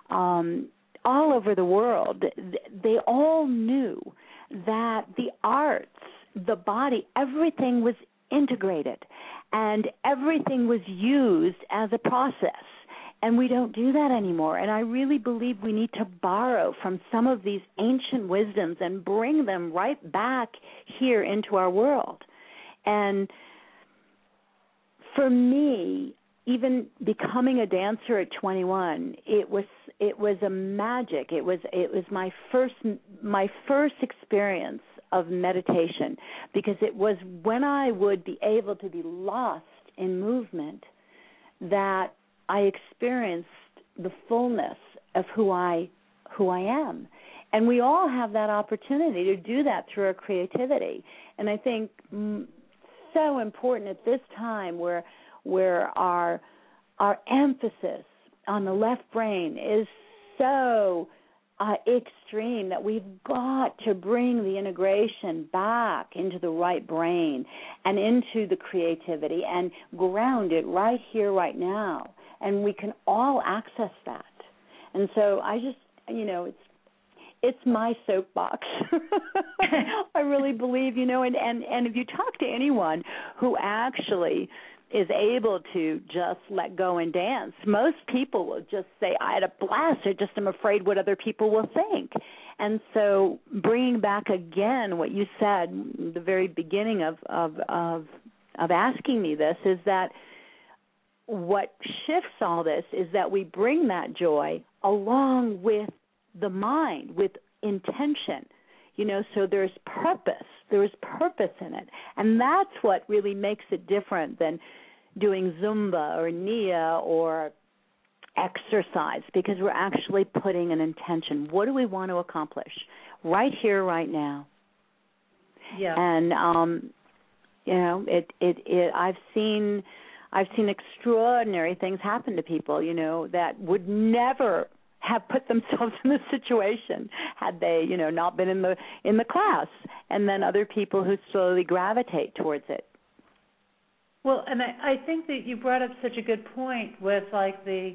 all over the world. They all knew that the arts, the body, everything was integrated, and everything was used as a process. And we don't do that anymore. And I really believe we need to borrow from some of these ancient wisdoms and bring them right back here into our world. And for me, even becoming a dancer at 21, it was a magic. It was my first experience of meditation, because it was when I would be able to be lost in movement that I experienced the fullness of who I am. And we all have that opportunity to do that through our creativity. And I think so important at this time where our emphasis on the left brain is so extreme that we've got to bring the integration back into the right brain and into the creativity and ground it right here, right now. And we can all access that. And so I just, it's my soapbox. I really believe, and if you talk to anyone who actually is able to just let go and dance, most people will just say, I had a blast. I just am afraid what other people will think. And so bringing back again what you said, the very beginning of asking me this, is that what shifts all this is that we bring that joy along with the mind, with intention. So there's purpose. There's purpose in it. And that's what really makes it different than doing Zumba or Nia or exercise, because we're actually putting an intention. What do we want to accomplish right here, right now? Yeah. And, I've seen extraordinary things happen to people, that would never have put themselves in this situation had they, not been in the class, and then other people who slowly gravitate towards it. Well, and I think that you brought up such a good point with like the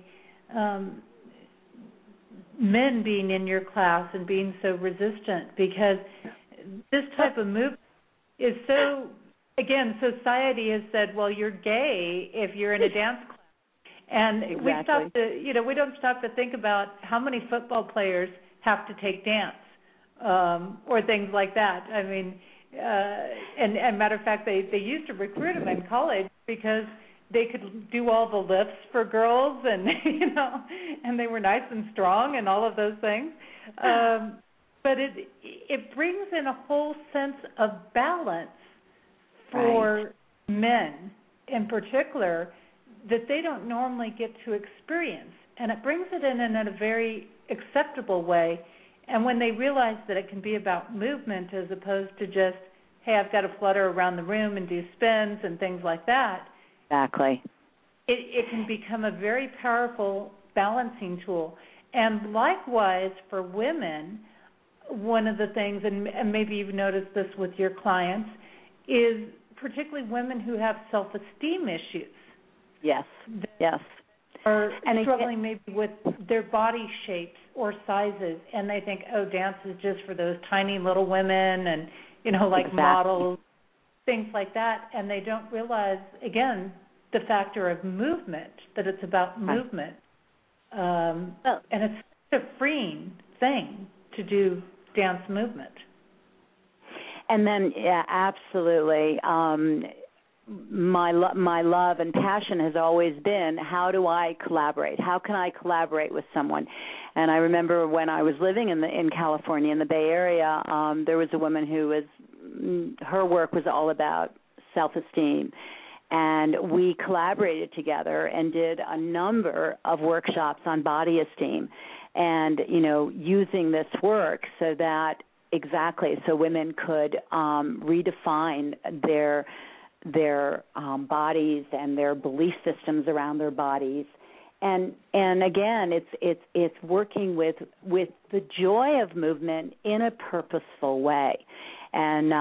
men being in your class and being so resistant, because this type of movement is so, again, society has said, well, you're gay if you're in a dance class. And exactly. we don't stop to think about how many football players have to take dance or things like that. I mean, and matter of fact, they used to recruit them in college because they could do all the lifts for girls, and and they were nice and strong and all of those things. But it brings in a whole sense of balance for men in particular that they don't normally get to experience. And it brings it in a very acceptable way. And when they realize that it can be about movement as opposed to just, hey, I've got to flutter around the room and do spins and things like that. Exactly. It can become a very powerful balancing tool. And likewise for women, one of the things, and maybe you've noticed this with your clients, is particularly women who have self-esteem issues. Yes. That are struggling maybe with their body shapes or sizes, and they think, oh, dance is just for those tiny little women and, like models, things like that, and they don't realize, again, the factor of movement, that it's about movement. And it's such a freeing thing to do dance movement. And then, absolutely. My love and passion has always been, how do I collaborate? How can I collaborate with someone? And I remember when I was living in California, in the Bay Area, there was a woman her work was all about self-esteem. And we collaborated together and did a number of workshops on body esteem and, using this work so women could redefine their bodies and their belief systems around their bodies. And again, it's working with the joy of movement in a purposeful way. And,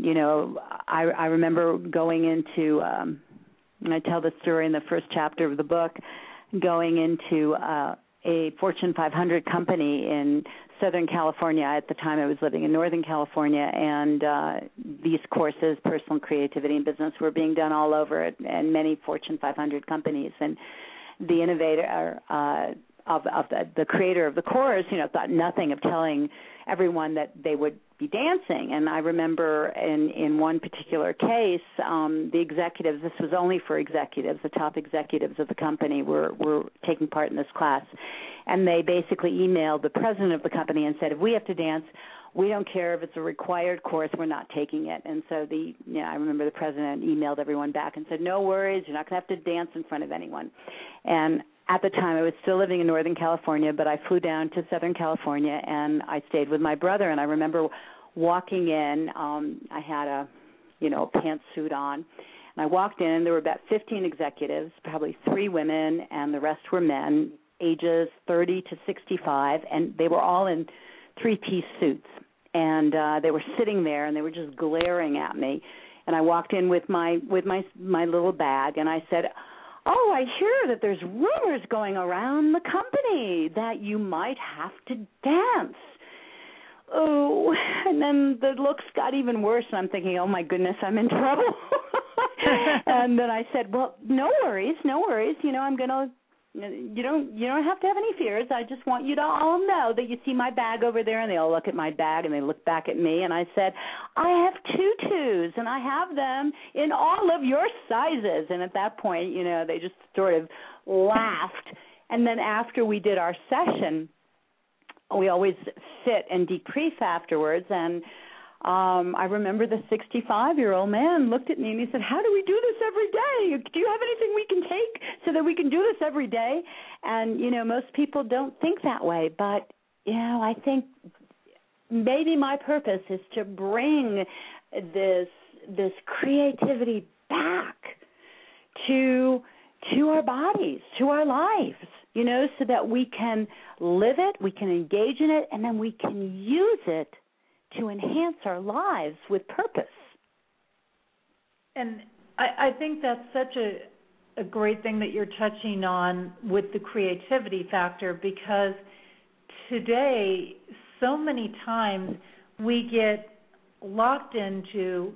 I remember going into, and I tell the story in the first chapter of the book, going into a Fortune 500 company in Southern California. At the time I was living in Northern California, and these courses, personal creativity and business, were being done all over it and many Fortune 500 companies. And the innovator of the creator of the course, thought nothing of telling everyone that they would be dancing. And I remember in one particular case, the executives, this was only for executives, the top executives of the company were taking part in this class. And they basically emailed the president of the company and said, if we have to dance, we don't care if it's a required course, we're not taking it. And so I remember the president emailed everyone back and said, no worries, you're not going to have to dance in front of anyone. And at the time, I was still living in Northern California, but I flew down to Southern California, and I stayed with my brother. And I remember walking in. I had a pantsuit on. And I walked in, and there were about 15 executives, probably 3 women, and the rest were men, ages 30 to 65, and they were all in 3-piece suits. And they were sitting there, and they were just glaring at me. And I walked in with my little bag, and I said, oh, I hear that there's rumors going around the company that you might have to dance. Oh, and then the looks got even worse, and I'm thinking, oh, my goodness, I'm in trouble. And then I said, well, no worries. I'm going to, you don't have to have any fears. I just want you to all know that you see my bag over there. And they all look at my bag, and they look back at me, and I said, I have tutus, and I have them in all of your sizes. And at that point, they just sort of laughed. And then after we did our session, we always sit and debrief afterwards, and I remember the 65-year-old man looked at me and he said, how do we do this every day? Do you have anything we can take so that we can do this every day? And, most people don't think that way, but, I think maybe my purpose is to bring this creativity back to our bodies, to our lives, so that we can live it, we can engage in it, and then we can use it to enhance our lives with purpose. And I think that's such a great thing that you're touching on with the creativity factor, because today so many times we get blocked into,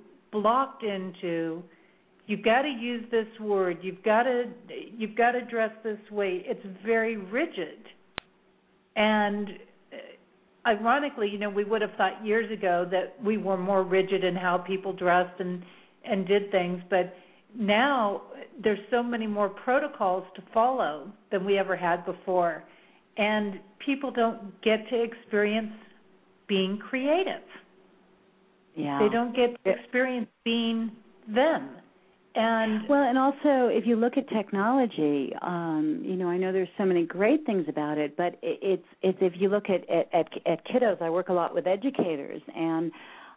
you've got to use this word, you've got to dress this way. It's very rigid. And ironically, we would have thought years ago that we were more rigid in how people dressed and did things, but now there's so many more protocols to follow than we ever had before, and people don't get to experience being creative. Yeah. They don't get to experience being them. And also, if you look at technology, I know there's so many great things about it, but it's if you look at kiddos, I work a lot with educators, and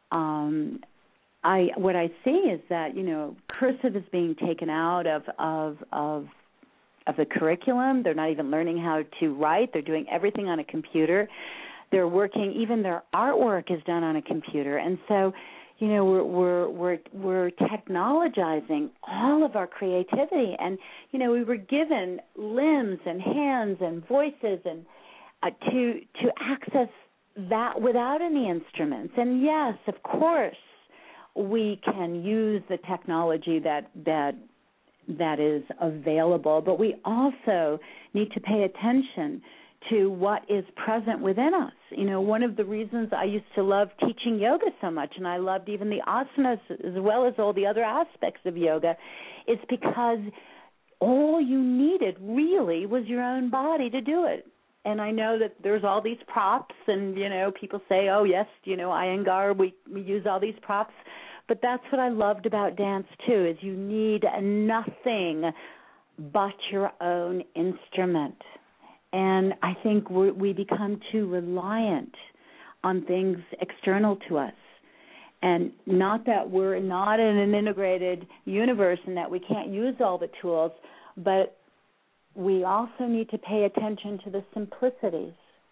what I see is that cursive is being taken out of the curriculum. They're not even learning how to write. They're doing everything on a computer. They're working, even their artwork is done on a computer, and so we're technologizing all of our creativity, and we were given limbs and hands and voices and to access that without any instruments. And yes, of course, we can use the technology that is available, but we also need to pay attention to what is present within us. One of the reasons I used to love teaching yoga so much, and I loved even the asanas as well as all the other aspects of yoga, is because all you needed really was your own body to do it. And I know that there's all these props, and, people say, oh, yes, Iyengar, we use all these props. But that's what I loved about dance, too, is you need nothing but your own instrument. And I think we become too reliant on things external to us. And not that we're not in an integrated universe and that we can't use all the tools, but we also need to pay attention to the simplicities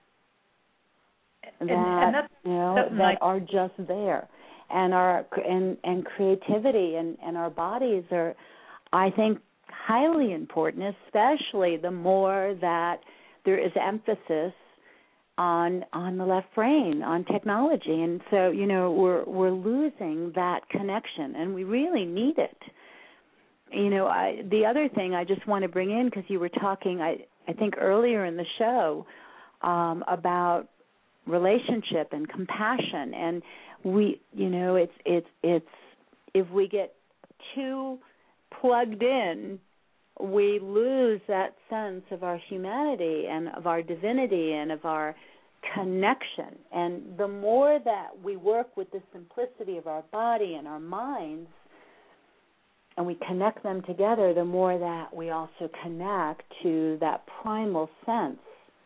that are just there. And our and creativity and our bodies are, I think, highly important, especially the more that there is emphasis on the left brain, on technology. And so, we're losing that connection, and we really need it. The other thing I just want to bring in, because you were talking, I think earlier in the show, about relationship and compassion, and it's if we get too plugged in, we lose that sense of our humanity and of our divinity and of our connection. And the more that we work with the simplicity of our body and our minds, and we connect them together, the more that we also connect to that primal sense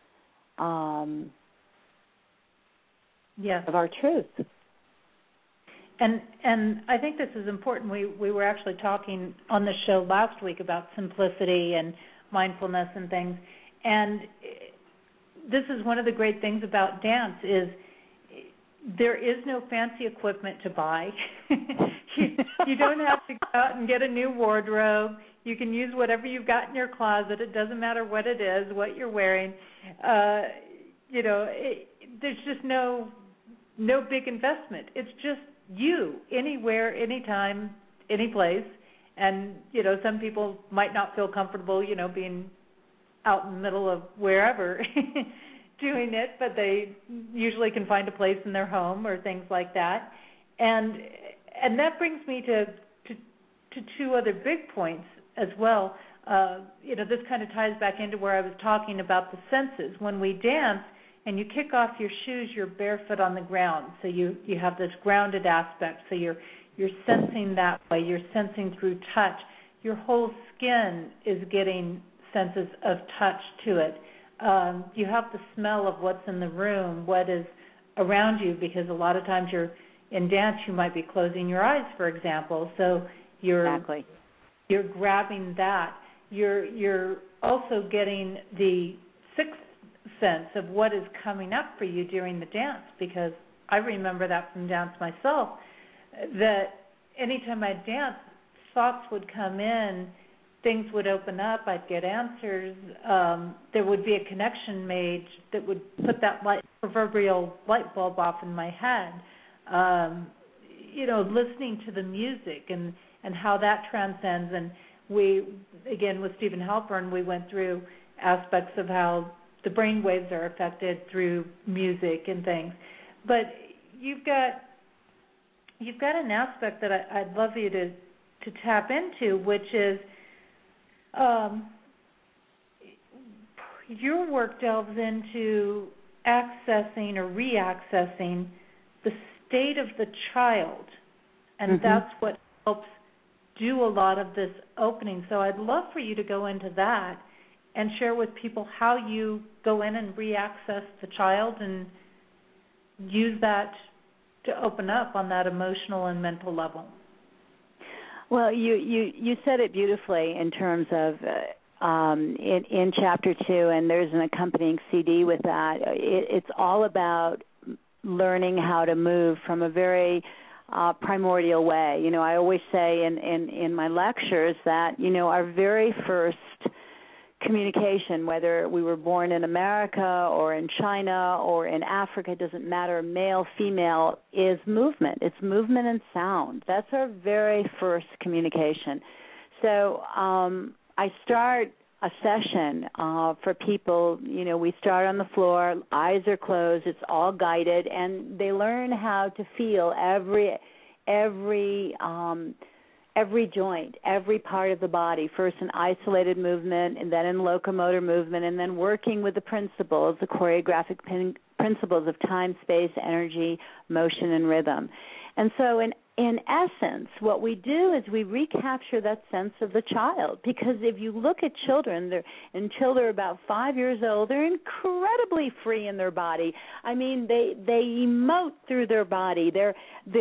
of our truth. And I think this is important. We were actually talking on the show last week about simplicity and mindfulness and things. And this is one of the great things about dance is there is no fancy equipment to buy. You don't have to go out and get a new wardrobe. You can use whatever you've got in your closet. It doesn't matter what it is, what you're wearing. There's just no big investment. It's just you, anywhere, anytime, any place. And, some people might not feel comfortable, being out in the middle of wherever doing it, but they usually can find a place in their home or things like that. And that brings me to two other big points as well. This kind of ties back into where I was talking about the senses. When we dance, and you kick off your shoes, you're barefoot on the ground. So you have this grounded aspect. So you're sensing that way. You're sensing through touch. Your whole skin is getting senses of touch to it. You have the smell of what's in the room, what is around you, because a lot of times you're in dance, you might be closing your eyes, for example. So you're grabbing that. You're also getting the sixth sense of what is coming up for you during the dance, because I remember that from dance myself, that anytime I'd dance, thoughts would come in, things would open up, I'd get answers, there would be a connection made that would put that proverbial light bulb off in my head. Listening to the music and how that transcends. And we, again, with Stephen Halpern, we went through aspects of how the brain waves are affected through music and things. But you've got an aspect that I'd love you to tap into, which is your work delves into accessing or reaccessing the state of the child, and that's what helps do a lot of this opening. So I'd love for you to go into that and share with people how you go in and reaccess the child and use that to open up on that emotional and mental level. Well, you said it beautifully in terms of in Chapter 2, and there's an accompanying CD with that. It's all about learning how to move from a very primordial way. I always say in my lectures that, our very first communication, whether we were born in America or in China or in Africa, it doesn't matter, male, female, is movement. It's movement and sound. That's our very first communication. So I start a session for people, we start on the floor, eyes are closed, it's all guided, and they learn how to feel every joint, every part of the body, first in isolated movement and then in locomotor movement, and then working with the principles, the choreographic principles of time, space, energy, motion, and rhythm. And so in essence, what we do is we recapture that sense of the child, because if you look at children, until they're about 5 years old, they're incredibly free in their body. I mean, they emote through their body. They're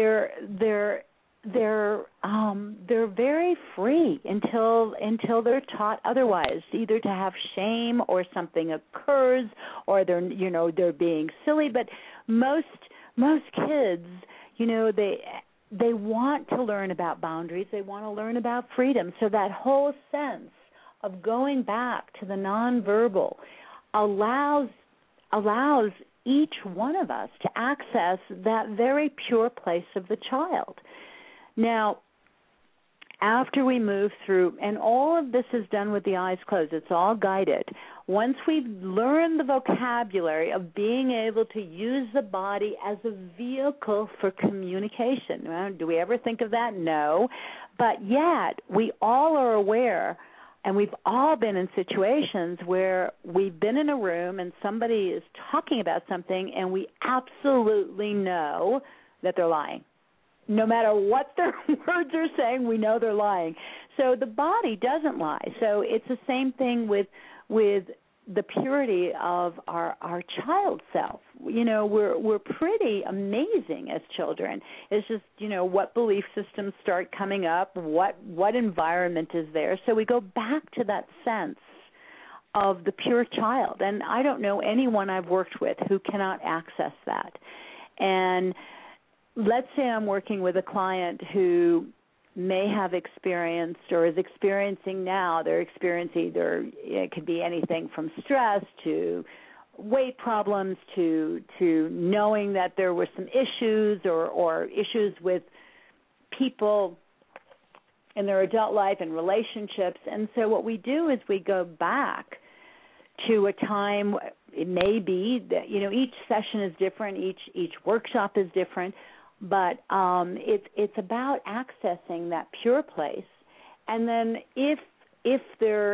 very free until they're taught otherwise, either to have shame or something occurs, or they're being silly. But most kids, they want to learn about boundaries. They want to learn about freedom. So that whole sense of going back to the nonverbal allows each one of us to access that very pure place of the child. Now, after we move through, and all of this is done with the eyes closed, it's all guided. Once we've learned the vocabulary of being able to use the body as a vehicle for communication, well, do we ever think of that? No. But yet, we all are aware, and we've all been in situations where we've been in a room and somebody is talking about something, and we absolutely know that they're lying. No matter what their words are saying, we know they're lying. So the body doesn't lie. So it's the same thing with the purity of our child self. We're pretty amazing as children. It's just, what belief systems start coming up, what environment is there. So we go back to that sense of the pure child. And I don't know anyone I've worked with who cannot access that. And let's say I'm working with a client who may have experienced or is experiencing now, they're experiencing either, it could be anything from stress to weight problems to knowing that there were some issues or issues with people in their adult life and relationships. And so what we do is we go back to a time, it may be that, each session is different, each workshop is different, but it's about accessing that pure place. And then if there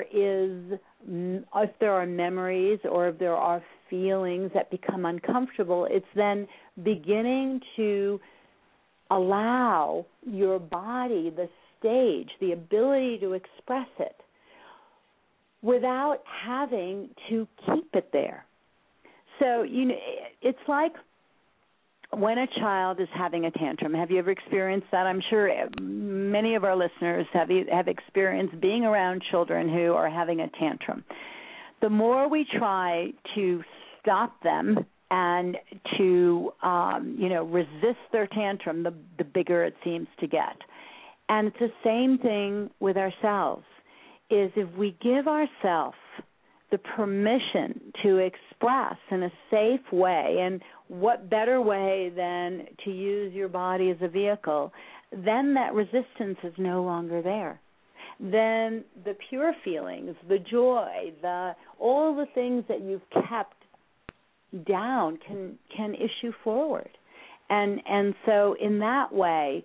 are memories or if there are feelings that become uncomfortable, it's then beginning to allow your body the stage, the ability to express it without having to keep it there. So, it's like when a child is having a tantrum. Have you ever experienced that? I'm sure many of our listeners have experienced being around children who are having a tantrum. The more we try to stop them and to, resist their tantrum, the bigger it seems to get. And it's the same thing with ourselves, is if we give ourselves the permission to express in a safe way, and what better way than to use your body as a vehicle, then that resistance is no longer there. Then the pure feelings, the joy, all the things that you've kept down can issue forward. And so in that way,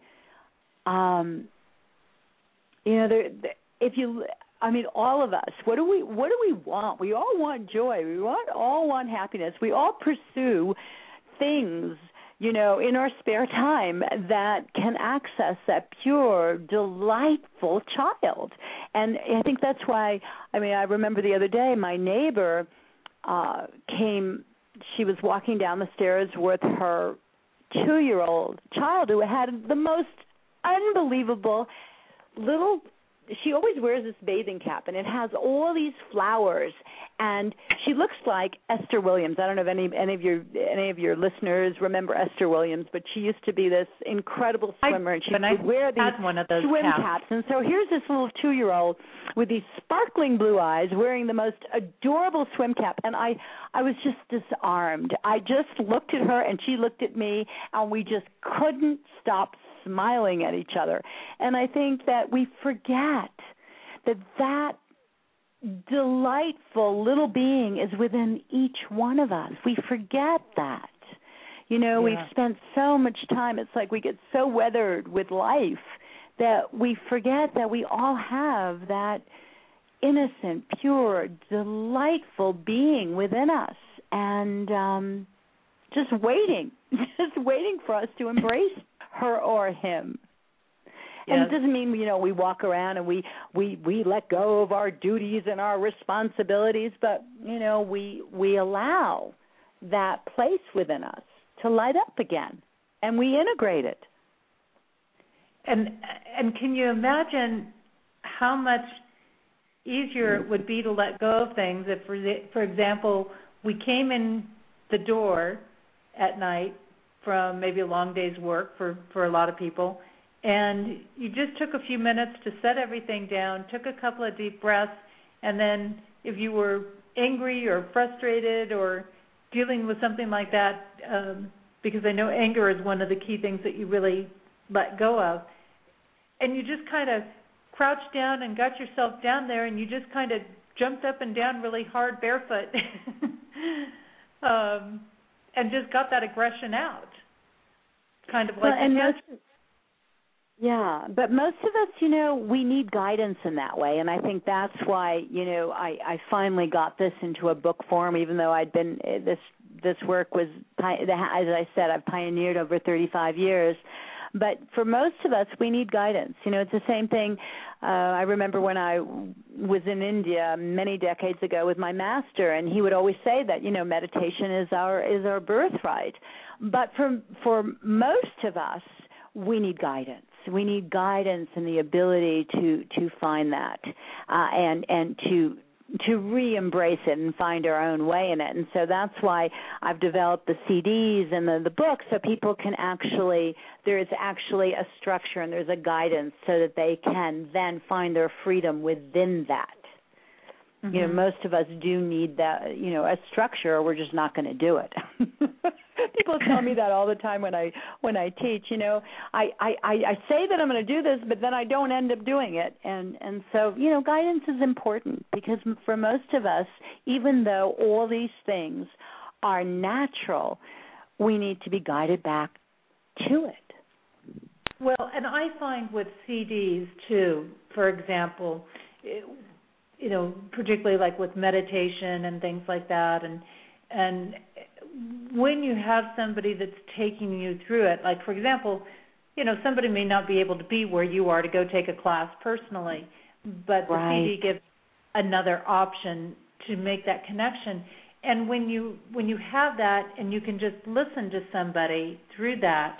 all of us, what do we want? We all want joy. We all want happiness. We all pursue things, in our spare time that can access that pure, delightful child. And I think that's why, I remember the other day my neighbor came, she was walking down the stairs with her 2-year-old child who had the most unbelievable little she always wears this bathing cap, and it has all these flowers, and she looks like Esther Williams. I don't know if any of your listeners remember Esther Williams, but she used to be this incredible swimmer, and she would wear these one of those swim caps. And so here's this little 2-year-old with these sparkling blue eyes wearing the most adorable swim cap, and I was just disarmed. I just looked at her, and she looked at me, and we just couldn't stop smiling at each other. And I think that we forget that delightful little being is within each one of us. We forget that. We've spent so much time, it's like we get so weathered with life that we forget that we all have that innocent, pure, delightful being within us, and just waiting for us to embrace her or him. Yes. And it doesn't mean, we walk around and we let go of our duties and our responsibilities, but, we allow that place within us to light up again, and we integrate it. And can you imagine how much easier it would be to let go of things if, for example, we came in the door at night from maybe a long day's work for a lot of people, and you just took a few minutes to set everything down, took a couple of deep breaths, and then if you were angry or frustrated or dealing with something like that, because I know anger is one of the key things that you really let go of, and you just kind of crouched down and got yourself down there, and you just kind of jumped up and down really hard barefoot and just got that aggression out. Kind of like but most of us, we need guidance in that way, and I think that's why, I finally got this into a book form, even though I'd been, this work was, as I said, I've pioneered over 35 years, but for most of us, we need guidance. It's the same thing. I remember when I was in India many decades ago with my master, and he would always say that, meditation is our birthright. But for most of us, we need guidance. We need guidance and the ability to find that and to re-embrace it and find our own way in it. And so that's why I've developed the CDs and the books, so people can there's actually a structure and there's a guidance so that they can then find their freedom within that. Mm-hmm. Most of us do need that, a structure, or we're just not going to do it. People tell me that all the time when I teach. I say that I'm going to do this, but then I don't end up doing it. And so, guidance is important, because for most of us, even though all these things are natural, we need to be guided back to it. Well, and I find with CDs too, for example, particularly like with meditation and things like that, and when you have somebody that's taking you through it, like, for example, somebody may not be able to be where you are to go take a class personally, but the CD gives another option to make that connection. And when you have that and you can just listen to somebody through that,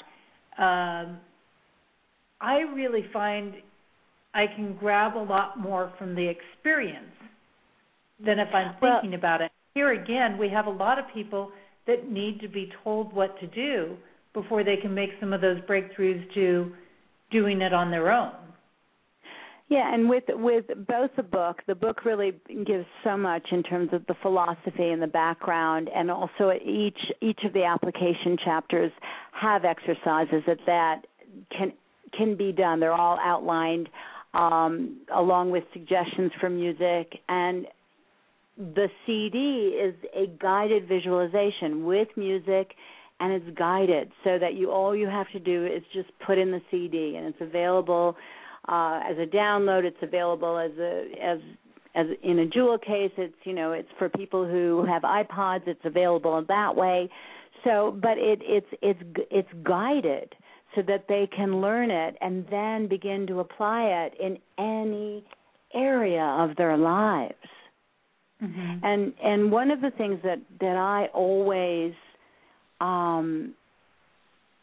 I really find I can grab a lot more from the experience than if I'm thinking about it. Here again, we have a lot of people that need to be told what to do before they can make some of those breakthroughs to doing it on their own. Yeah, and with both the book really gives so much in terms of the philosophy and the background, and also each of the application chapters have exercises that can be done. They're all outlined along with suggestions for music, and the CD is a guided visualization with music, and it's guided so that all you have to do is just put in the CD, and it's available as a download. It's available as in a jewel case. It's for people who have iPods. It's available in that way. So, but it's guided so that they can learn it and then begin to apply it in any area of their lives. Mm-hmm. And one of the things that I always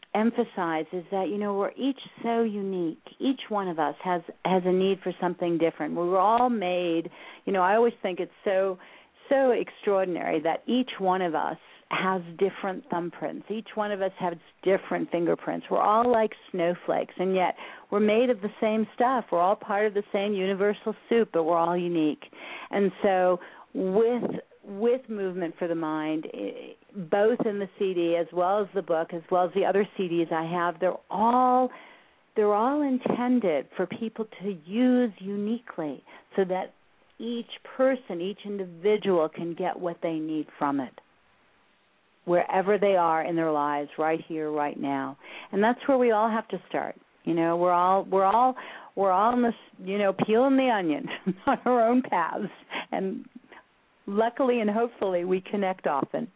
emphasize is that, we're each so unique. Each one of us has a need for something different. We were all made, I always think it's so extraordinary that each one of us has different thumbprints. Each one of us has different fingerprints. We're all like snowflakes, and yet we're made of the same stuff. We're all part of the same universal soup, but we're all unique. And so with Movement for the Mind, both in the CD as well as the book, as well as the other CDs I have, they're all intended for people to use uniquely so that each person, each individual can get what they need from it, wherever they are in their lives, right here, right now. And that's where we all have to start. We're all in this, peeling the onion on our own paths. And luckily and hopefully we connect often.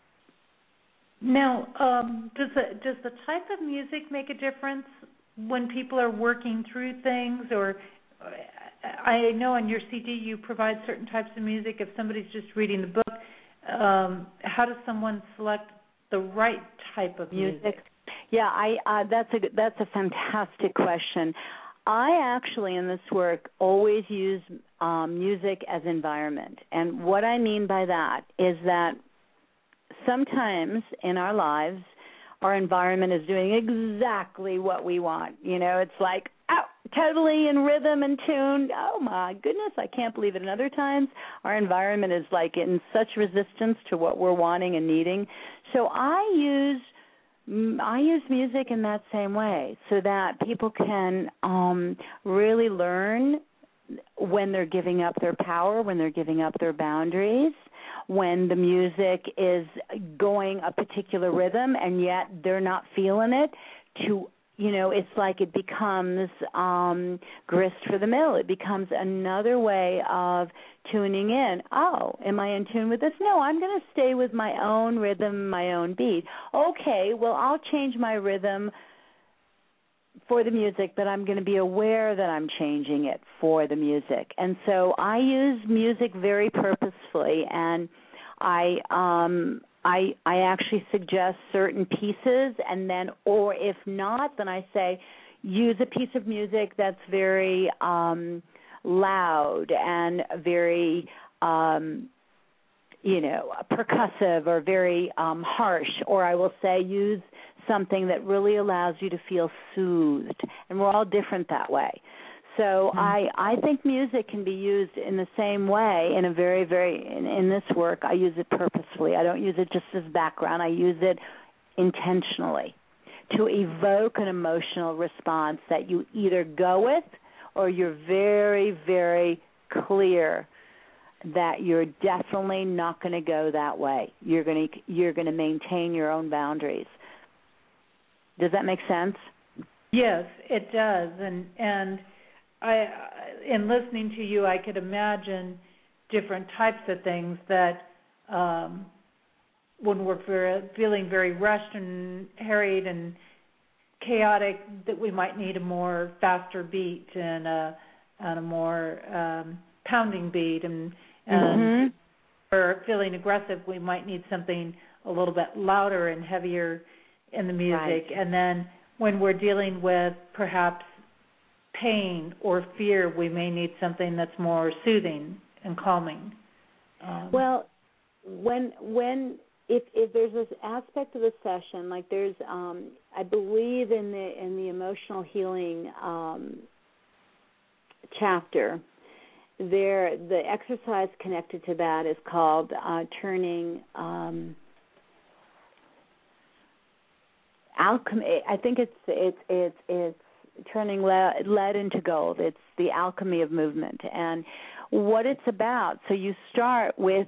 Now, does the type of music make a difference when people are working through things? Or I know on your CD you provide certain types of music. If somebody's just reading the book, how does someone select the right type of music? Yeah, that's a fantastic question. I actually, in this work, always use music as environment. And what I mean by that is that sometimes in our lives, our environment is doing exactly what we want. It's like, totally in rhythm and tune. Oh, my goodness, I can't believe it. And other times, our environment is like in such resistance to what we're wanting and needing. So I use music in that same way so that people can really learn when they're giving up their power, when they're giving up their boundaries, when the music is going a particular rhythm and yet they're not feeling it, it's like it becomes grist for the mill. It becomes another way of tuning in. Oh, am I in tune with this? No, I'm going to stay with my own rhythm, my own beat. Okay, well, I'll change my rhythm for the music, but I'm going to be aware that I'm changing it for the music. And so I use music very purposefully, and I actually suggest certain pieces, and then, or if not, then I say use a piece of music that's very loud and very, percussive or very harsh, or I will say use something that really allows you to feel soothed, and we're all different that way. So I think music can be used in the same way in a very, very, in this work, I use it purposefully. I don't use it just as background. I use it intentionally to evoke an emotional response that you either go with or you're very, very clear that you're definitely not going to go that way. You're going to maintain your own boundaries. Does that make sense? Yes, it does. And in listening to you, I could imagine different types of things that when we're feeling very rushed and harried and chaotic, that we might need a more faster beat and a more pounding beat, and for feeling aggressive, we might need something a little bit louder and heavier in the music. Right. And then when we're dealing with perhaps pain or fear, we may need something that's more soothing and calming. Well, if there's this aspect of the session, like there's, I believe in the emotional healing chapter, the exercise connected to that is called turning alchemy. I think it's turning lead into gold. It's the alchemy of movement, and what it's about. So you start with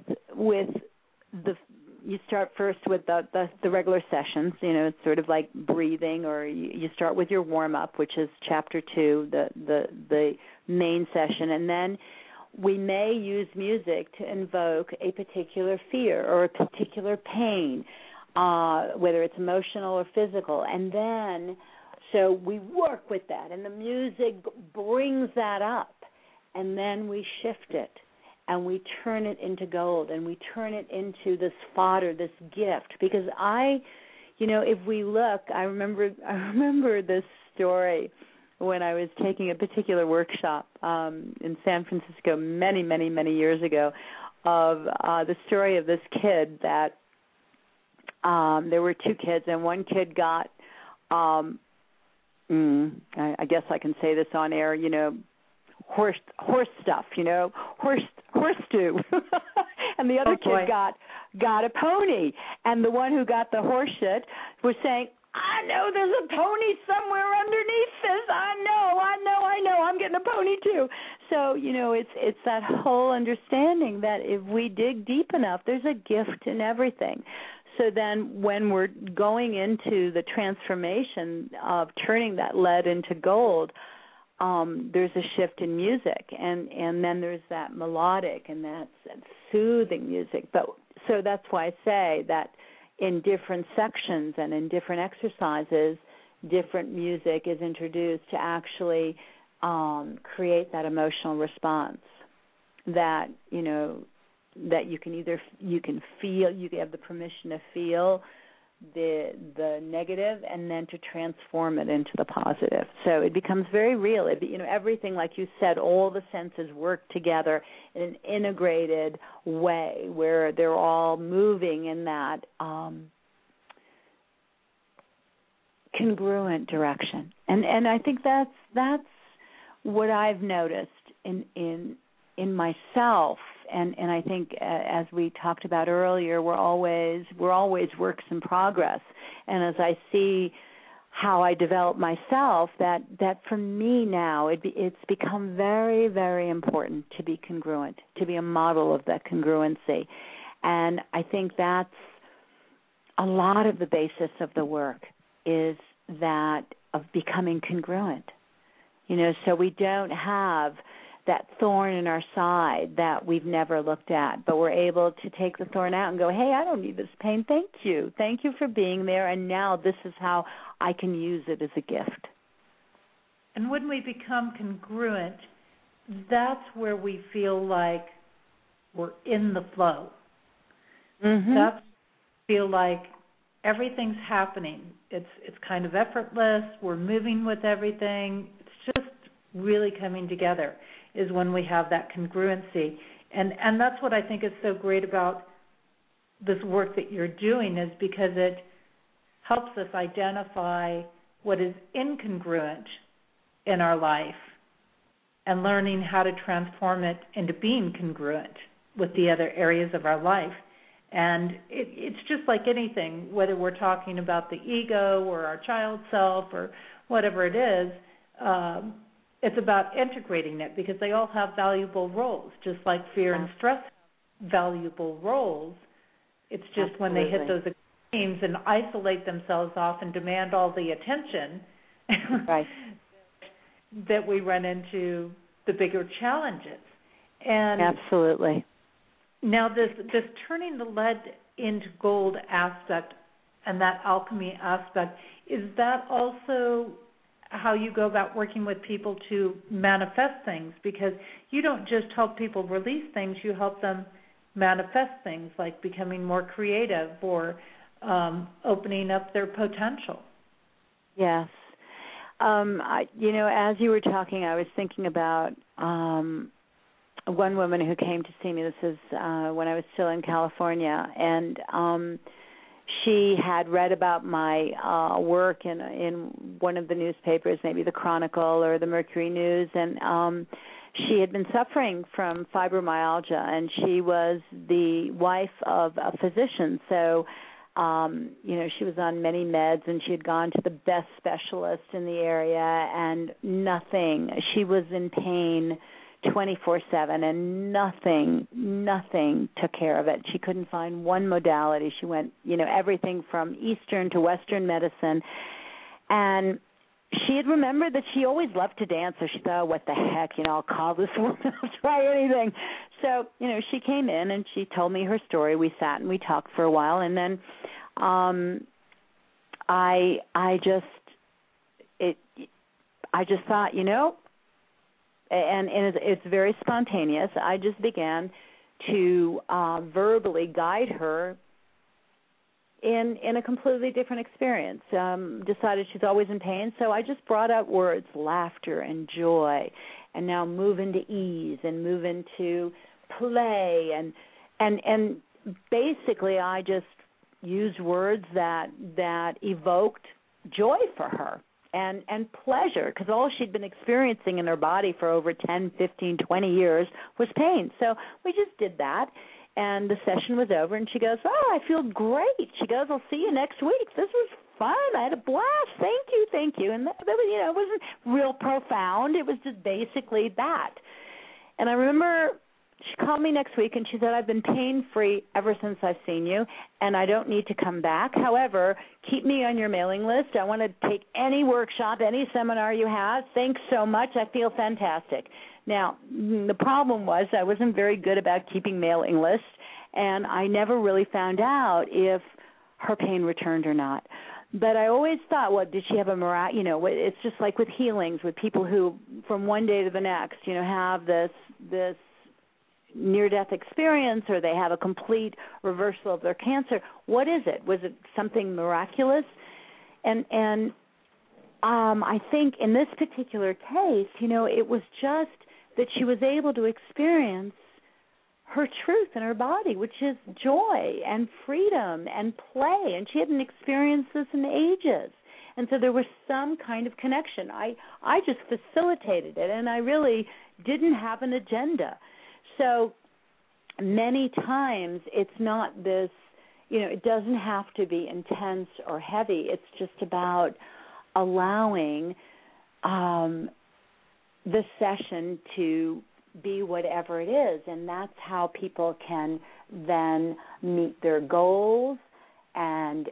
you start first with the regular sessions. It's sort of like breathing, or you start with your warm up, which is chapter 2, the main session, and then we may use music to invoke a particular fear or a particular pain, whether it's emotional or physical, and then so we work with that, and the music brings that up, and then we shift it, and we turn it into gold, and we turn it into this fodder, this gift, because if we look, I remember this story when I was taking a particular workshop in San Francisco many, many, many years ago of the story of this kid that there were two kids, and one kid got, I guess I can say this on air, horse stuff, horse stew. And the other kid got a pony. And the one who got the horse shit was saying, I know there's a pony somewhere underneath this. I know. I'm getting a pony too. So, it's that whole understanding that if we dig deep enough, there's a gift in everything. So then when we're going into the transformation of turning that lead into gold, there's a shift in music, and then there's that melodic and that soothing music. But so that's why I say that in different sections and in different exercises, different music is introduced to actually create that emotional response that that you can feel. You have the permission to feel the negative and then to transform it into the positive. So it becomes very real. Everything, like you said, all the senses work together in an integrated way where they're all moving in that congruent direction. And I think that's what I've noticed in myself. And I think, as we talked about earlier, we're always works in progress. And as I see how I develop myself, that for me now it's become very, very important to be congruent, to be a model of that congruency. And I think that's a lot of the basis of the work, is that of becoming congruent. So we don't have that thorn in our side that we've never looked at, but we're able to take the thorn out and go, hey, I don't need this pain. Thank you for being there, and now this is how I can use it as a gift. And when we become congruent, that's where we feel like we're in the flow. Mm-hmm. That's feel like everything's happening. It's kind of effortless. We're moving with everything. It's just really coming together is when we have that congruency. And that's what I think is so great about this work that you're doing, is because it helps us identify what is incongruent in our life and learning how to transform it into being congruent with the other areas of our life. And it's just like anything, whether we're talking about the ego or our child self or whatever it is, it's about integrating it, because they all have valuable roles, just like fear and stress have valuable roles. It's just Absolutely. When they hit those extremes and isolate themselves off and demand all the attention, right. that we run into the bigger challenges. And Absolutely. Now this turning the lead into gold aspect and that alchemy aspect, is that also how you go about working with people to manifest things? Because you don't just help people release things, you help them manifest things, like becoming more creative or opening up their potential. Yes. As you were talking, I was thinking about one woman who came to see me. This is when I was still in California, and she had read about my work in one of the newspapers, maybe the Chronicle or the Mercury News, and she had been suffering from fibromyalgia, and she was the wife of a physician. So, she was on many meds, and she had gone to the best specialist in the area, and nothing. She was in pain 24/7, and nothing took care of it. She couldn't find one modality. She went, everything from Eastern to Western medicine. And she had remembered that she always loved to dance, so she thought, oh, what the heck, I'll call this woman, I'll try anything. So, she came in and she told me her story. We sat and we talked for a while, and then I just thought, and it's very spontaneous. I just began to verbally guide her in a completely different experience. Decided she's always in pain, so I just brought out words, laughter and joy, and now move into ease and move into play, and basically I just used words that evoked joy for her and pleasure, because all she'd been experiencing in her body for over 10, 15, 20 years was pain. So we just did that. And the session was over, and she goes, "Oh, I feel great." She goes, "I'll see you next week. This was fun. I had a blast. Thank you." And that was, it wasn't real profound. It was just basically that. And I remember she called me next week, and she said, "I've been pain-free ever since I've seen you, and I don't need to come back. However, keep me on your mailing list. I want to take any workshop, any seminar you have. Thanks so much. I feel fantastic." Now, the problem was I wasn't very good about keeping mailing lists, and I never really found out if her pain returned or not. But I always thought, well, did she have a it's just like with healings, with people who from one day to the next, have this near-death experience, or they have a complete reversal of their cancer. What is it? Was it something miraculous? And I think in this particular case, it was just that she was able to experience her truth in her body, which is joy and freedom and play, and she hadn't experienced this in ages. And so there was some kind of connection. I just facilitated it, and I really didn't have an agenda. So many times it's not this, it doesn't have to be intense or heavy. It's just about allowing the session to be whatever it is, and that's how people can then meet their goals and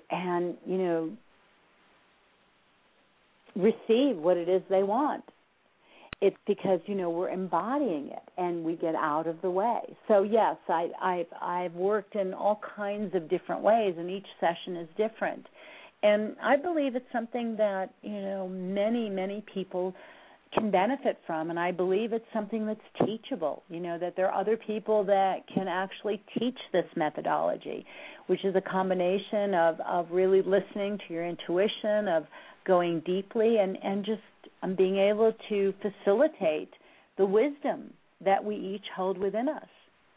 receive what it is they want. It's because we're embodying it and we get out of the way. So yes, I've worked in all kinds of different ways, and each session is different. And I believe it's something that many people can benefit from, and I believe it's something that's teachable, that there are other people that can actually teach this methodology, which is a combination of really listening to your intuition, of going deeply, and just being able to facilitate the wisdom that we each hold within us.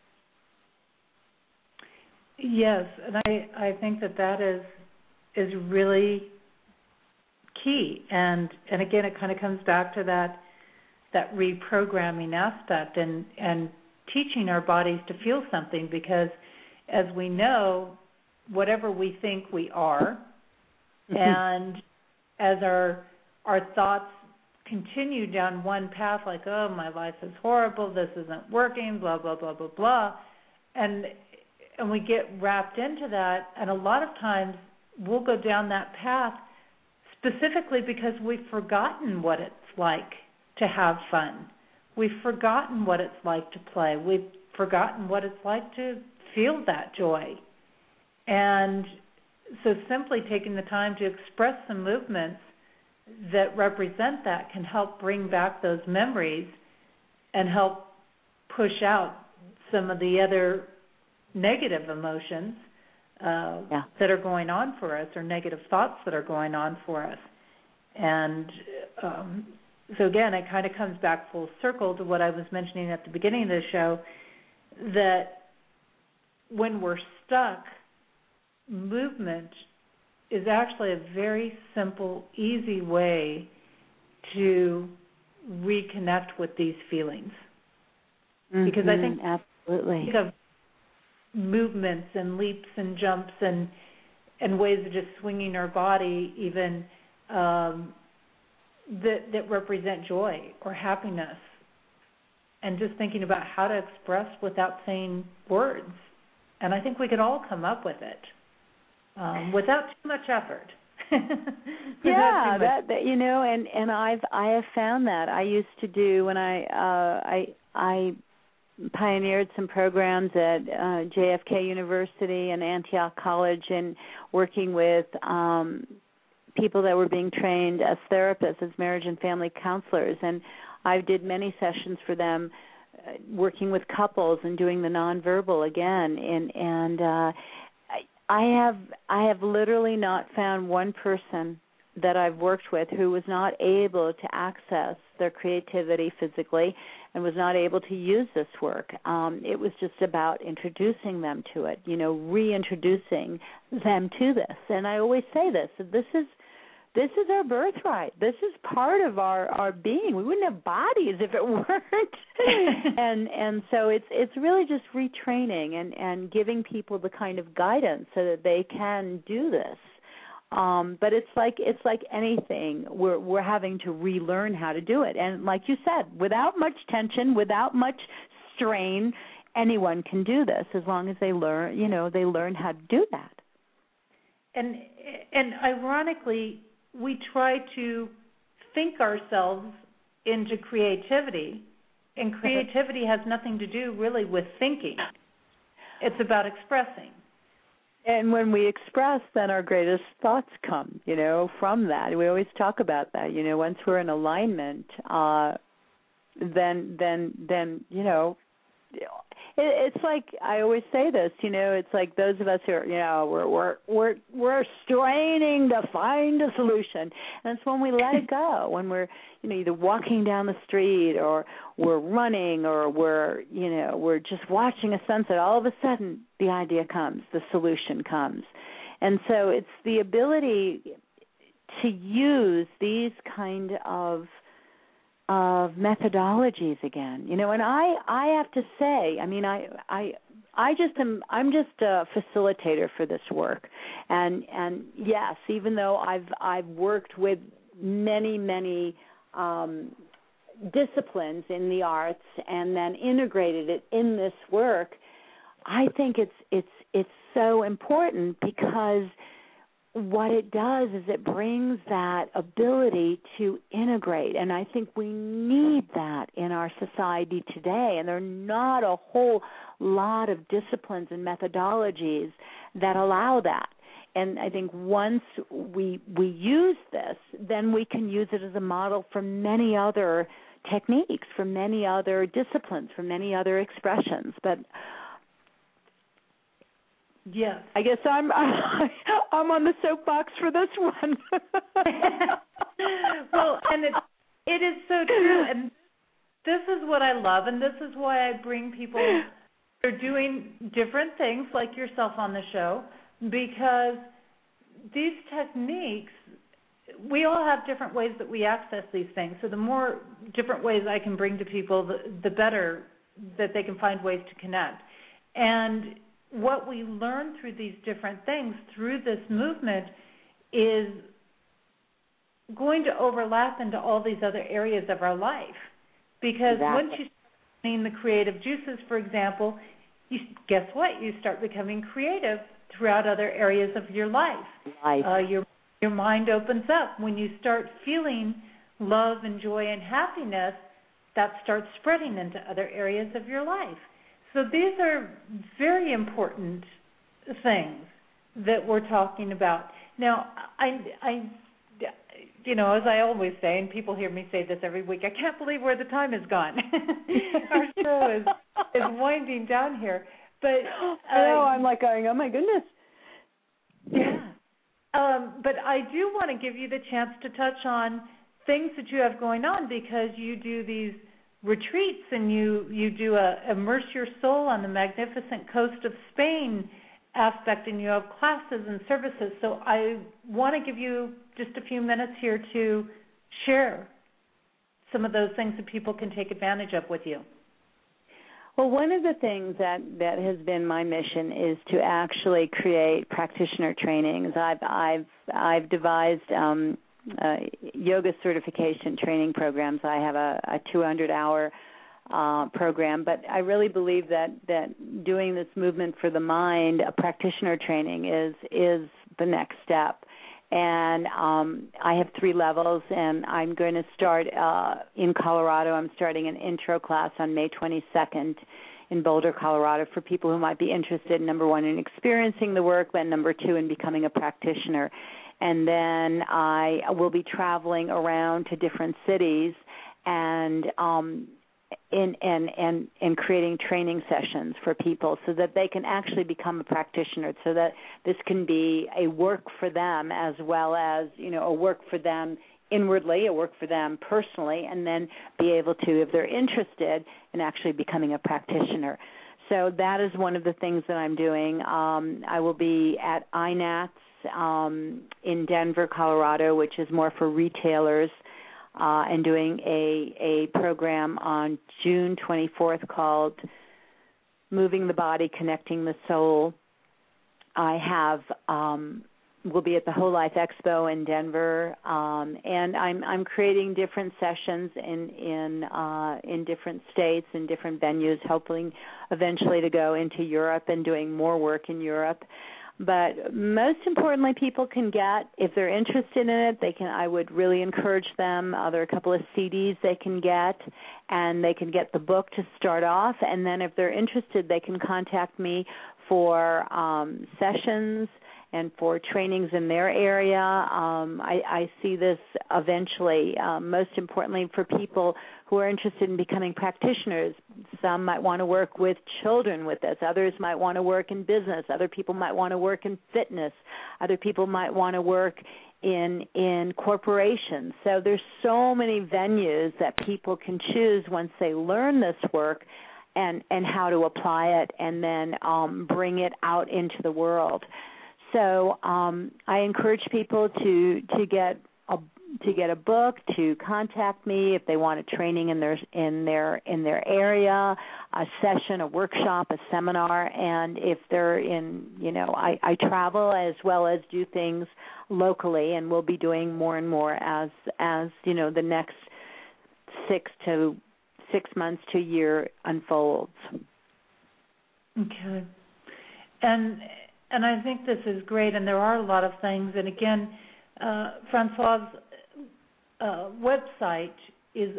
Yes, and I think that is really key, and again, it kind of comes back to that reprogramming aspect and teaching our bodies to feel something, because as we know, whatever we think we are, and as our thoughts continue down one path, like, oh, my life is horrible, this isn't working, blah, blah, blah, blah, blah, and we get wrapped into that, and a lot of times we'll go down that path specifically because we've forgotten what it's like to have fun. We've forgotten what it's like to play. We've forgotten what it's like to feel that joy. And so simply taking the time to express some movements that represent that can help bring back those memories and help push out some of the other negative emotions that are going on for us, or negative thoughts that are going on for us. And so again, it kind of comes back full circle to what I was mentioning at the beginning of the show, that when we're stuck, movement is actually a very simple, easy way to reconnect with these feelings. Because I think absolutely. Of movements and leaps and jumps and ways of just swinging our body, even that represent joy or happiness, and just thinking about how to express without saying words. And I think we could all come up with it without too much effort. Yeah, and I have found that. I used to do when I pioneered some programs at JFK University and Antioch College, and working with people that were being trained as therapists, as marriage and family counselors. And I did many sessions for them, working with couples and doing the nonverbal again. And I have literally not found one person that I've worked with who was not able to access their creativity physically and was not able to use this work. It was just about introducing them to it, reintroducing them to this. And I always say this is our birthright. This is part of our being. We wouldn't have bodies if it weren't. and so it's really just retraining and giving people the kind of guidance so that they can do this. But it's like anything. We're having to relearn how to do it. And like you said, without much tension, without much strain, anyone can do this as long as they learn how to do that. And ironically, we try to think ourselves into creativity, and creativity has nothing to do really with thinking. It's about expressing. And when we express, then our greatest thoughts come, from that. We always talk about that. Once we're in alignment, then it's like I always say this. It's like those of us who are, we're straining to find a solution, and it's when we let it go, when we're either walking down the street or we're running or we're just watching a sunset. All of a sudden, the idea comes, the solution comes, and so it's the ability to use these kind of methodologies again, and I have to say, I'm just a facilitator for this work, and yes, even though I've worked with many disciplines in the arts and then integrated it in this work, I think it's so important because what it does is it brings that ability to integrate, and I think we need that in our society today, and there are not a whole lot of disciplines and methodologies that allow that. And I think once we use this, then we can use it as a model for many other techniques, for many other disciplines, for many other expressions. But yes, I guess I'm on the soapbox for this one. Well, and it is so true, and this is what I love, and this is why I bring people who are doing different things like yourself on the show, because these techniques, we all have different ways that we access these things. So the more different ways I can bring to people, the better that they can find ways to connect. And what we learn through these different things, through this movement, is going to overlap into all these other areas of our life. Because Exactly. Once you start seeing the creative juices, for example, guess what? You start becoming creative throughout other areas of your life. Your mind opens up. When you start feeling love and joy and happiness, that starts spreading into other areas of your life. So these are very important things that we're talking about. Now, I as I always say, and people hear me say this every week, I can't believe where the time has gone. Our show is winding down here. But I'm like going, oh my goodness. Yeah. But I do want to give you the chance to touch on things that you have going on, because you do these retreats and you do a immerse your soul on the magnificent coast of Spain aspect, and you have classes and services. So I want to give you just a few minutes here to share some of those things that people can take advantage of with you. Well, one of the things that has been my mission is to actually create practitioner trainings. I've devised yoga certification training programs. I have a 200-hour program, but I really believe that doing this movement for the mind, a practitioner training, is the next step. And I have 3 levels, and I'm going to start in Colorado. I'm starting an intro class on May 22nd in Boulder, Colorado, for people who might be interested, number 1, in experiencing the work, and number 2, in becoming a practitioner. And then I will be traveling around to different cities and in creating training sessions for people so that they can actually become a practitioner, so that this can be a work for them as well as, a work for them inwardly, a work for them personally, and then be able to, if they're interested in actually becoming a practitioner. So that is one of the things that I'm doing. I will be at INATS in Denver, Colorado, which is more for retailers, and doing a program on June 24th called Moving the Body, Connecting the Soul. I will be at the Whole Life Expo in Denver, and I'm creating different sessions in different states and different venues, hoping eventually to go into Europe and doing more work in Europe. But most importantly, people can get, if they're interested in it, I would really encourage them. There are a couple of CDs they can get, and they can get the book to start off. And then if they're interested, they can contact me for sessions and for trainings in their area. I see this eventually, most importantly for people who are interested in becoming practitioners. Some might want to work with children with this. Others might want to work in business. Other people might want to work in fitness. Other people might want to work in corporations. So there's so many venues that people can choose once they learn this work and how to apply it and then bring it out into the world. So I encourage people to get a book, to contact me if they want a training in their area, a session, a workshop, a seminar, and if they're in, I travel as well as do things locally, and we'll be doing more and more as the next 6 months to a year unfolds. Okay, and I think this is great, and there are a lot of things. And again, Francois's website is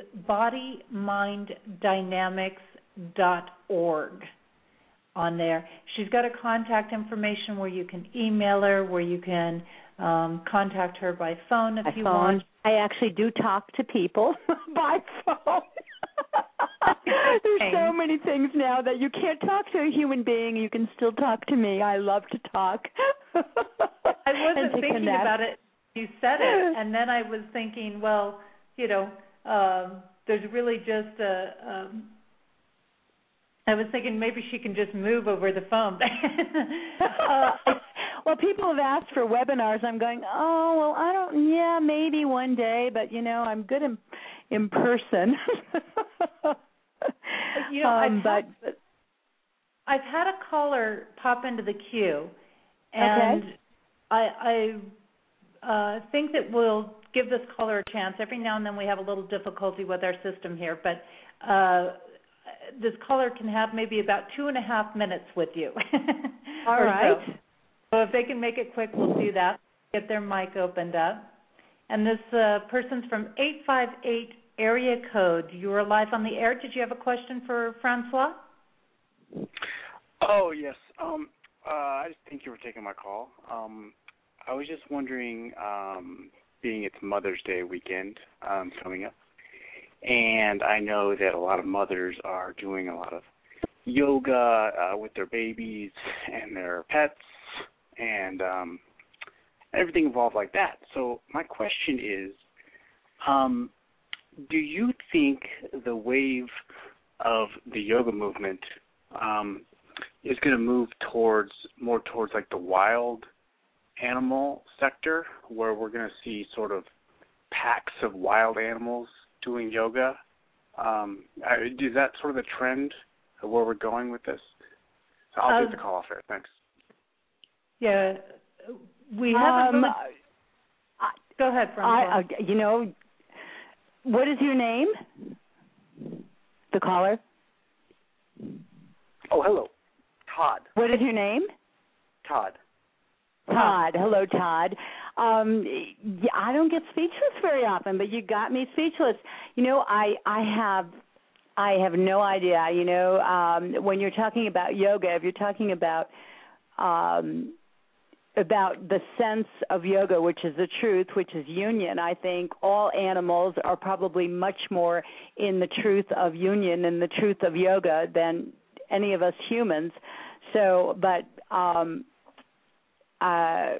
bodyminddynamics.org on there. She's got a contact information where you can email her, where you can contact her by phone if you want. I actually do talk to people by phone. There's so many things now that you can't talk to a human being. You can still talk to me. I love to talk. I wasn't thinking about it. You said it, and then I was thinking, well, there's really just I was thinking maybe she can just move over the phone. Well, people have asked for webinars. I'm going, maybe one day, but, I'm good in person. I've had a caller pop into the queue, and okay. I think that we'll give this caller a chance. Every now and then we have a little difficulty with our system here, but this caller can have maybe about 2.5 minutes with you. All right. So if they can make it quick, we'll do that. Get their mic opened up. And this person's from 858 area code. You are live on the air. Did you have a question for Francois? Oh, yes. I just thank you for taking my call. I was just wondering, being it's Mother's Day weekend coming up, and I know that a lot of mothers are doing a lot of yoga with their babies and their pets and everything involved like that. So my question is, do you think the wave of the yoga movement is going to move more towards like the wild animal sector, where we're going to see sort of packs of wild animals doing yoga? Is that sort of the trend of where we're going with this? So I'll take the call off there. Thanks. Yeah, we haven't. Go ahead, Francois. What is your name? The caller. Oh, hello, Todd. What is your name? Todd. Hello, Todd. I don't get speechless very often, but you got me speechless. I have no idea. When you're talking about yoga, if you're talking about about the sense of yoga, which is the truth, which is union. I think all animals are probably much more in the truth of union and the truth of yoga than any of us humans. So, but I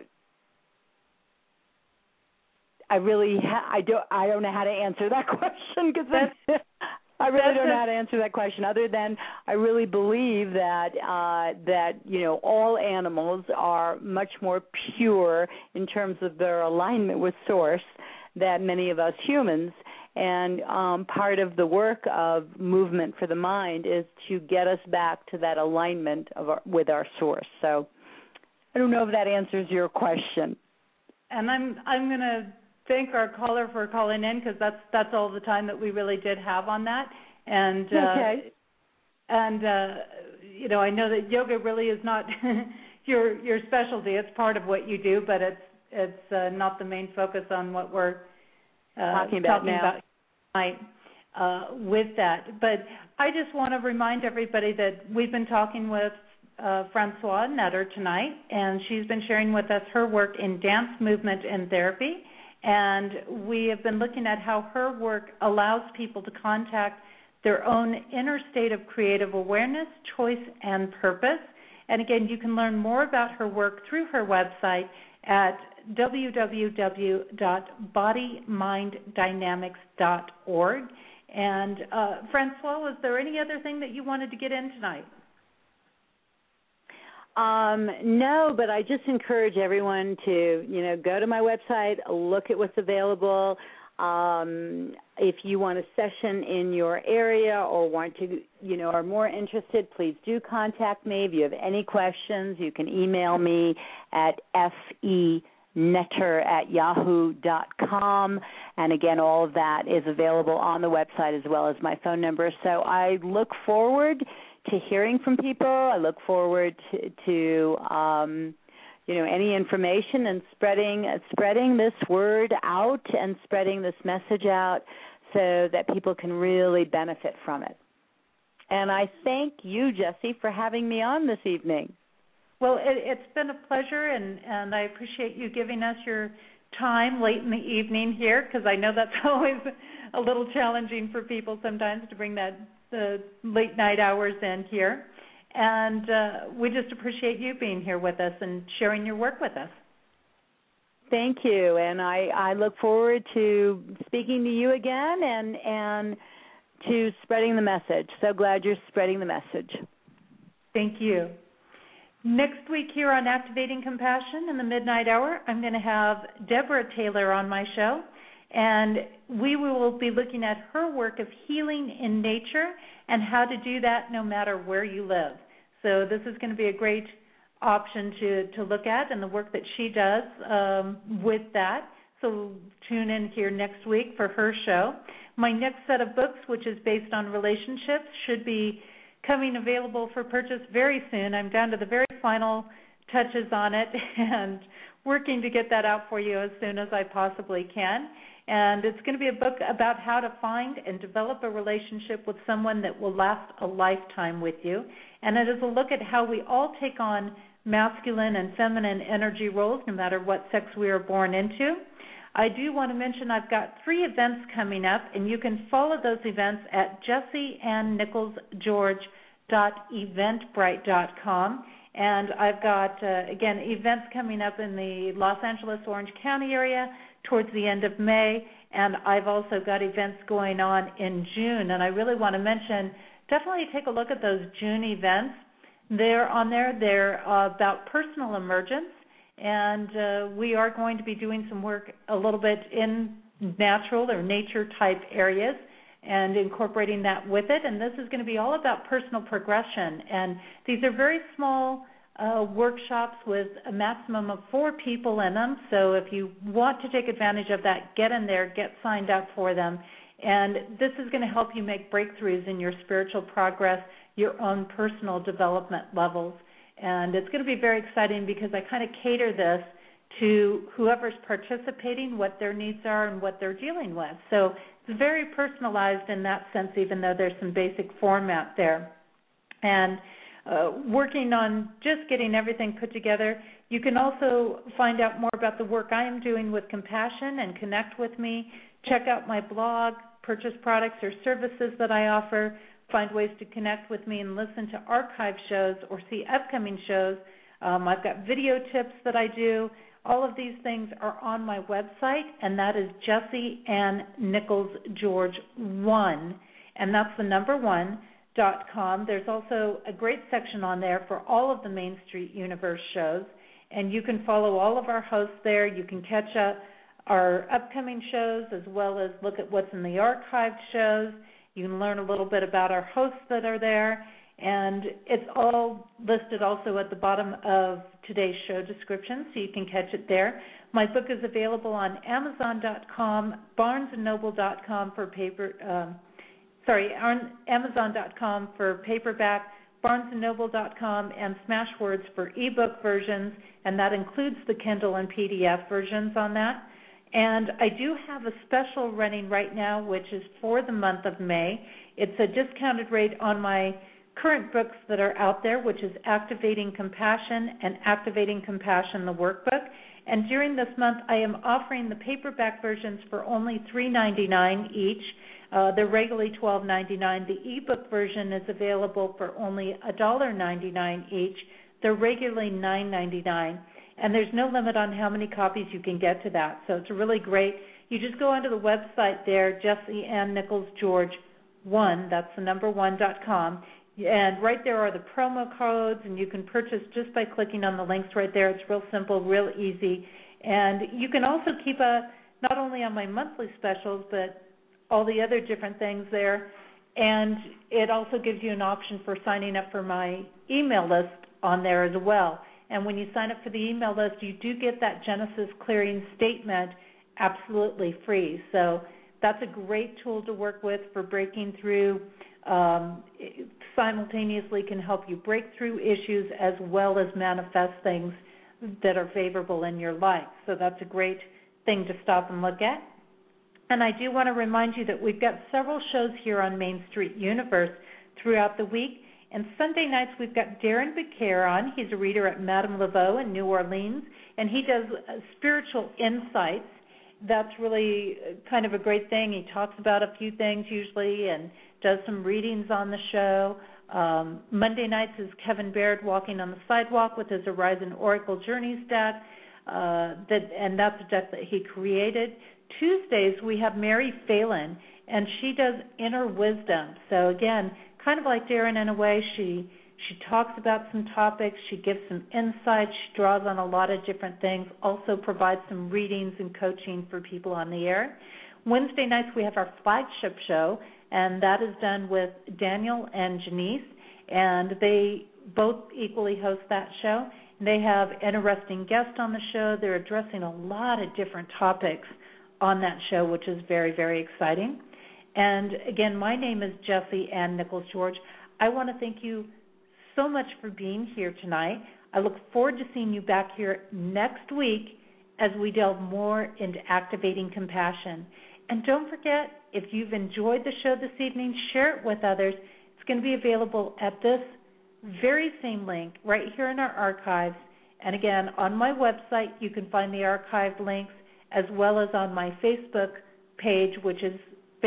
really I don't know how to answer that question because I really don't know how to answer that question other than I really believe that all animals are much more pure in terms of their alignment with Source than many of us humans. And part of the work of Movement for the Mind is to get us back to that alignment with our Source. So I don't know if that answers your question. And I'm going to thank our caller for calling in because that's all the time that we really did have on that. And okay. I know that yoga really is not your specialty. It's part of what you do, but it's not the main focus on what we're talking about tonight with that. But I just want to remind everybody that we've been talking with Francoise Nutter tonight, and she's been sharing with us her work in dance, movement, and therapy. And we have been looking at how her work allows people to contact their own inner state of creative awareness, choice, and purpose. And again, you can learn more about her work through her website at www.bodyminddynamics.org. And Francois, was there any other thing that you wanted to get in tonight? No, but I just encourage everyone to, go to my website, look at what's available. If you want a session in your area or want to, are more interested, please do contact me. If you have any questions, you can email me at fenetter@yahoo.com. And again, all of that is available on the website as well as my phone number. So I look forward to hearing from people. I look forward to any information and spreading this word out and spreading this message out so that people can really benefit from it. And I thank you, Jessie, for having me on this evening. Well, it's been a pleasure, and I appreciate you giving us your time late in the evening here because I know that's always a little challenging for people sometimes to bring the late night hours in here. And we just appreciate you being here with us and sharing your work with us. Thank you, and I look forward to speaking to you again and to spreading the message. So glad you're spreading the message. Thank you. Next week here on Activating Compassion in the Midnight Hour, I'm going to have Deborah Taylor on my show, and we will be looking at her work of healing in nature and how to do that no matter where you live. So this is going to be a great option to look at and the work that she does with that. So tune in here next week for her show. My next set of books, which is based on relationships, should be coming available for purchase very soon. I'm down to the very final touches on it and working to get that out for you as soon as I possibly can. And it's going to be a book about how to find and develop a relationship with someone that will last a lifetime with you. And it is a look at how we all take on masculine and feminine energy roles, no matter what sex we are born into. I do want to mention I've got 3 events coming up, and you can follow those events at jessieannnicholsgeorge.eventbrite.com. And I've got, again, events coming up in the Los Angeles, Orange County area towards the end of May, and I've also got events going on in June. And I really want to mention, definitely take a look at those June events. They're on there. They're about personal emergence, and we are going to be doing some work a little bit in natural or nature-type areas and incorporating that with it. And this is going to be all about personal progression. And these are very small workshops with a maximum of 4 people in them. So if you want to take advantage of that, get in there, get signed up for them. And this is going to help you make breakthroughs in your spiritual progress, your own personal development levels. And it's going to be very exciting because I kind of cater this to whoever's participating, what their needs are and what they're dealing with. So it's very personalized in that sense, even though there's some basic format there. And working on just getting everything put together. You can also find out more about the work I am doing with Compassion and connect with me. Check out my blog, purchase products or services that I offer, find ways to connect with me and listen to archive shows or see upcoming shows. I've got video tips that I do. All of these things are on my website, and that is Jessie Ann Nichols George 1, and that's the number 1.com. There's also a great section on there for all of the Main Street Universe shows, and you can follow all of our hosts there. You can catch up our upcoming shows as well as look at what's in the archived shows. You can learn a little bit about our hosts that are there, and it's all listed also at the bottom of today's show description, so you can catch it there. My book is available on Amazon.com, BarnesandNoble.com for Amazon.com for paperback, BarnesandNoble.com, and Smashwords for ebook versions, and that includes the Kindle and PDF versions on that. And I do have a special running right now, which is for the month of May. It's a discounted rate on my current books that are out there, which is Activating Compassion and Activating Compassion, the workbook. And during this month, I am offering the paperback versions for only $3.99 each. They're regularly $12.99. The ebook version is available for only $1.99 each. They're regularly $9.99. And there's no limit on how many copies you can get to that. So it's really great. You just go onto the website there, Jessie Ann Nichols George 1, that's the number 1.com. And right there are the promo codes, and you can purchase just by clicking on the links right there. It's real simple, real easy. And you can also keep not only on my monthly specials, but all the other different things there. And it also gives you an option for signing up for my email list on there as well. And when you sign up for the email list, you do get that Genesis Clearing Statement absolutely free. So that's a great tool to work with for breaking through. It simultaneously can help you break through issues as well as manifest things that are favorable in your life. So that's a great thing to stop and look at. And I do want to remind you that we've got several shows here on Main Street Universe throughout the week. And Sunday nights we've got Darren Becaire on. He's a reader at Madame Laveau in New Orleans, and he does spiritual insights. That's really kind of a great thing. He talks about a few things usually and does some readings on the show. Monday nights is Kevin Baird walking on the sidewalk with his Horizon Oracle Journeys deck, and that's a deck that he created. Tuesdays we have Mary Phelan, and she does inner wisdom. So again, kind of like Darren in a way, she talks about some topics, she gives some insights, she draws on a lot of different things, also provides some readings and coaching for people on the air. Wednesday nights we have our flagship show, and that is done with Daniel and Janice, and they both equally host that show. They have interesting guests on the show. They're addressing a lot of different topics on that show, which is very, very exciting. And again, my name is Jessie Ann Nichols George. I want to thank you so much for being here tonight. I look forward to seeing you back here next week as we delve more into activating compassion. And don't forget, if you've enjoyed the show this evening, share it with others. It's going to be available at this very same link right here in our archives. And again, on my website, you can find the archived links, as well as on my Facebook page, which is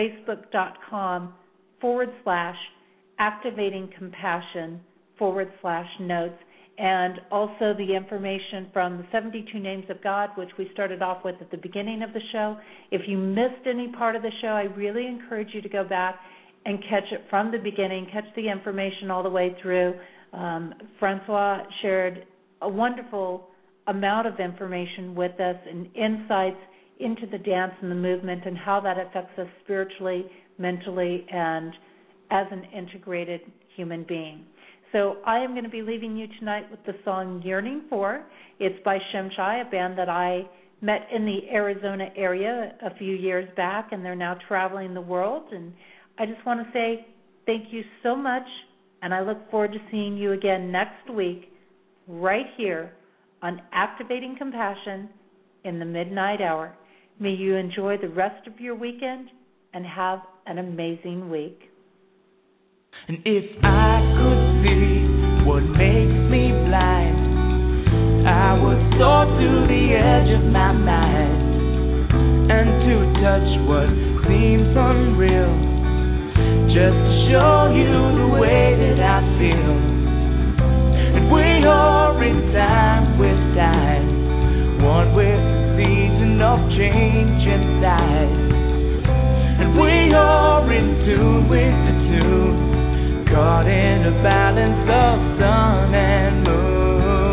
facebook.com/activatingcompassion/notes, and also the information from the 72 Names of God, which we started off with at the beginning of the show. If you missed any part of the show, I really encourage you to go back and catch it from the beginning, catch the information all the way through. Francois shared a wonderful amount of information with us and insights into the dance and the movement and how that affects us spiritually, mentally, and as an integrated human being. So I am going to be leaving you tonight with the song Yearning For. It's by Shemshai, a band that I met in the Arizona area a few years back, and they're now traveling the world. And I just want to say thank you so much, and I look forward to seeing you again next week right here on Activating Compassion in the Midnight Hour. May you enjoy the rest of your weekend and have an amazing week. And if I could see what makes me blind. I would soar to the edge of my mind, and to touch what seems unreal, just to show you the way that I feel. And we are in time with time, one with the season of change inside. And we are in tune with the tune, caught in a balance of sun and moon.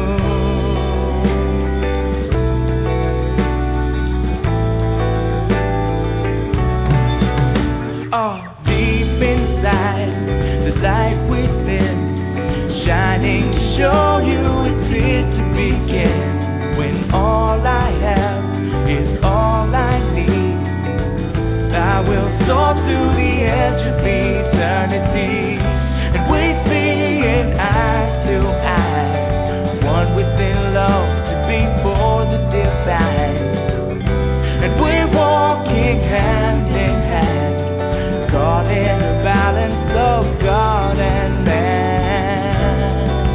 Oh, deep inside, the light within, shining to show you it's here to begin. When all I have is all I need, I will soar to the edge of eternity. And we see it eye to eye, one within love to be for the divine. And we're walking hand in hand, caught in the balance of God and man.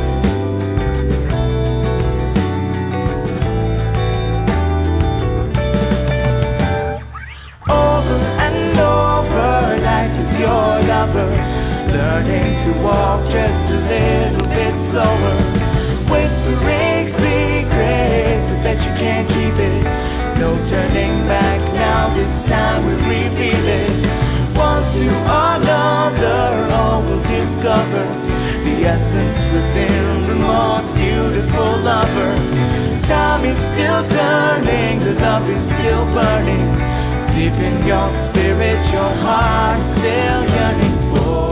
Over and over, life is your lover, learning to walk just a little bit slower, whispering secrets, I bet you can't keep it. No turning back now, this time we reveal it. One to another, all will discover the essence within the most beautiful lover. Time is still turning, the love is still burning. Deep in your spirit, your heart still yearning for.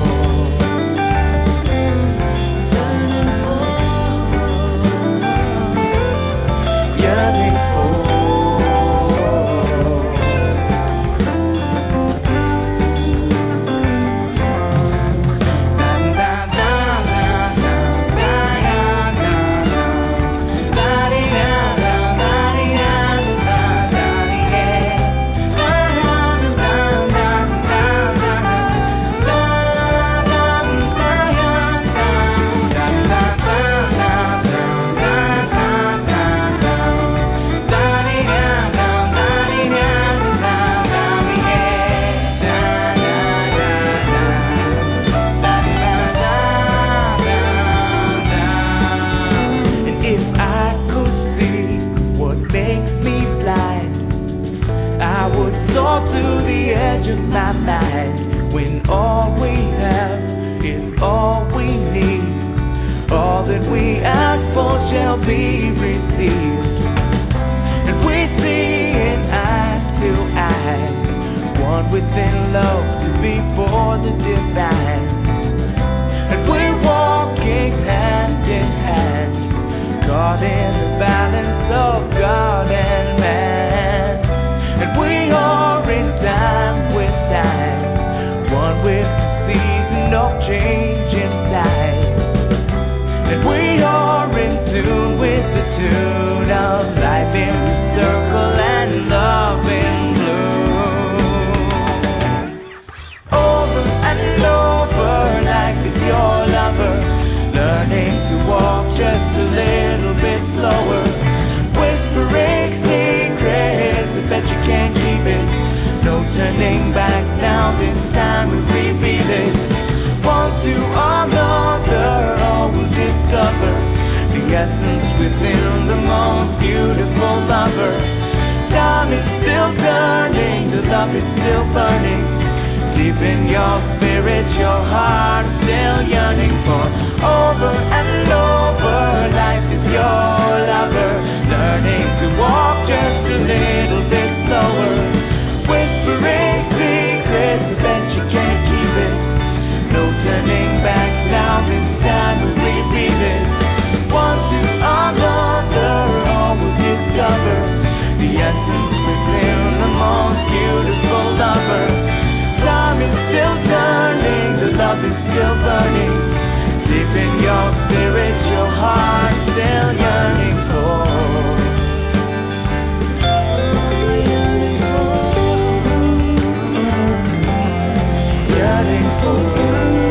Yearning for. Yearning for.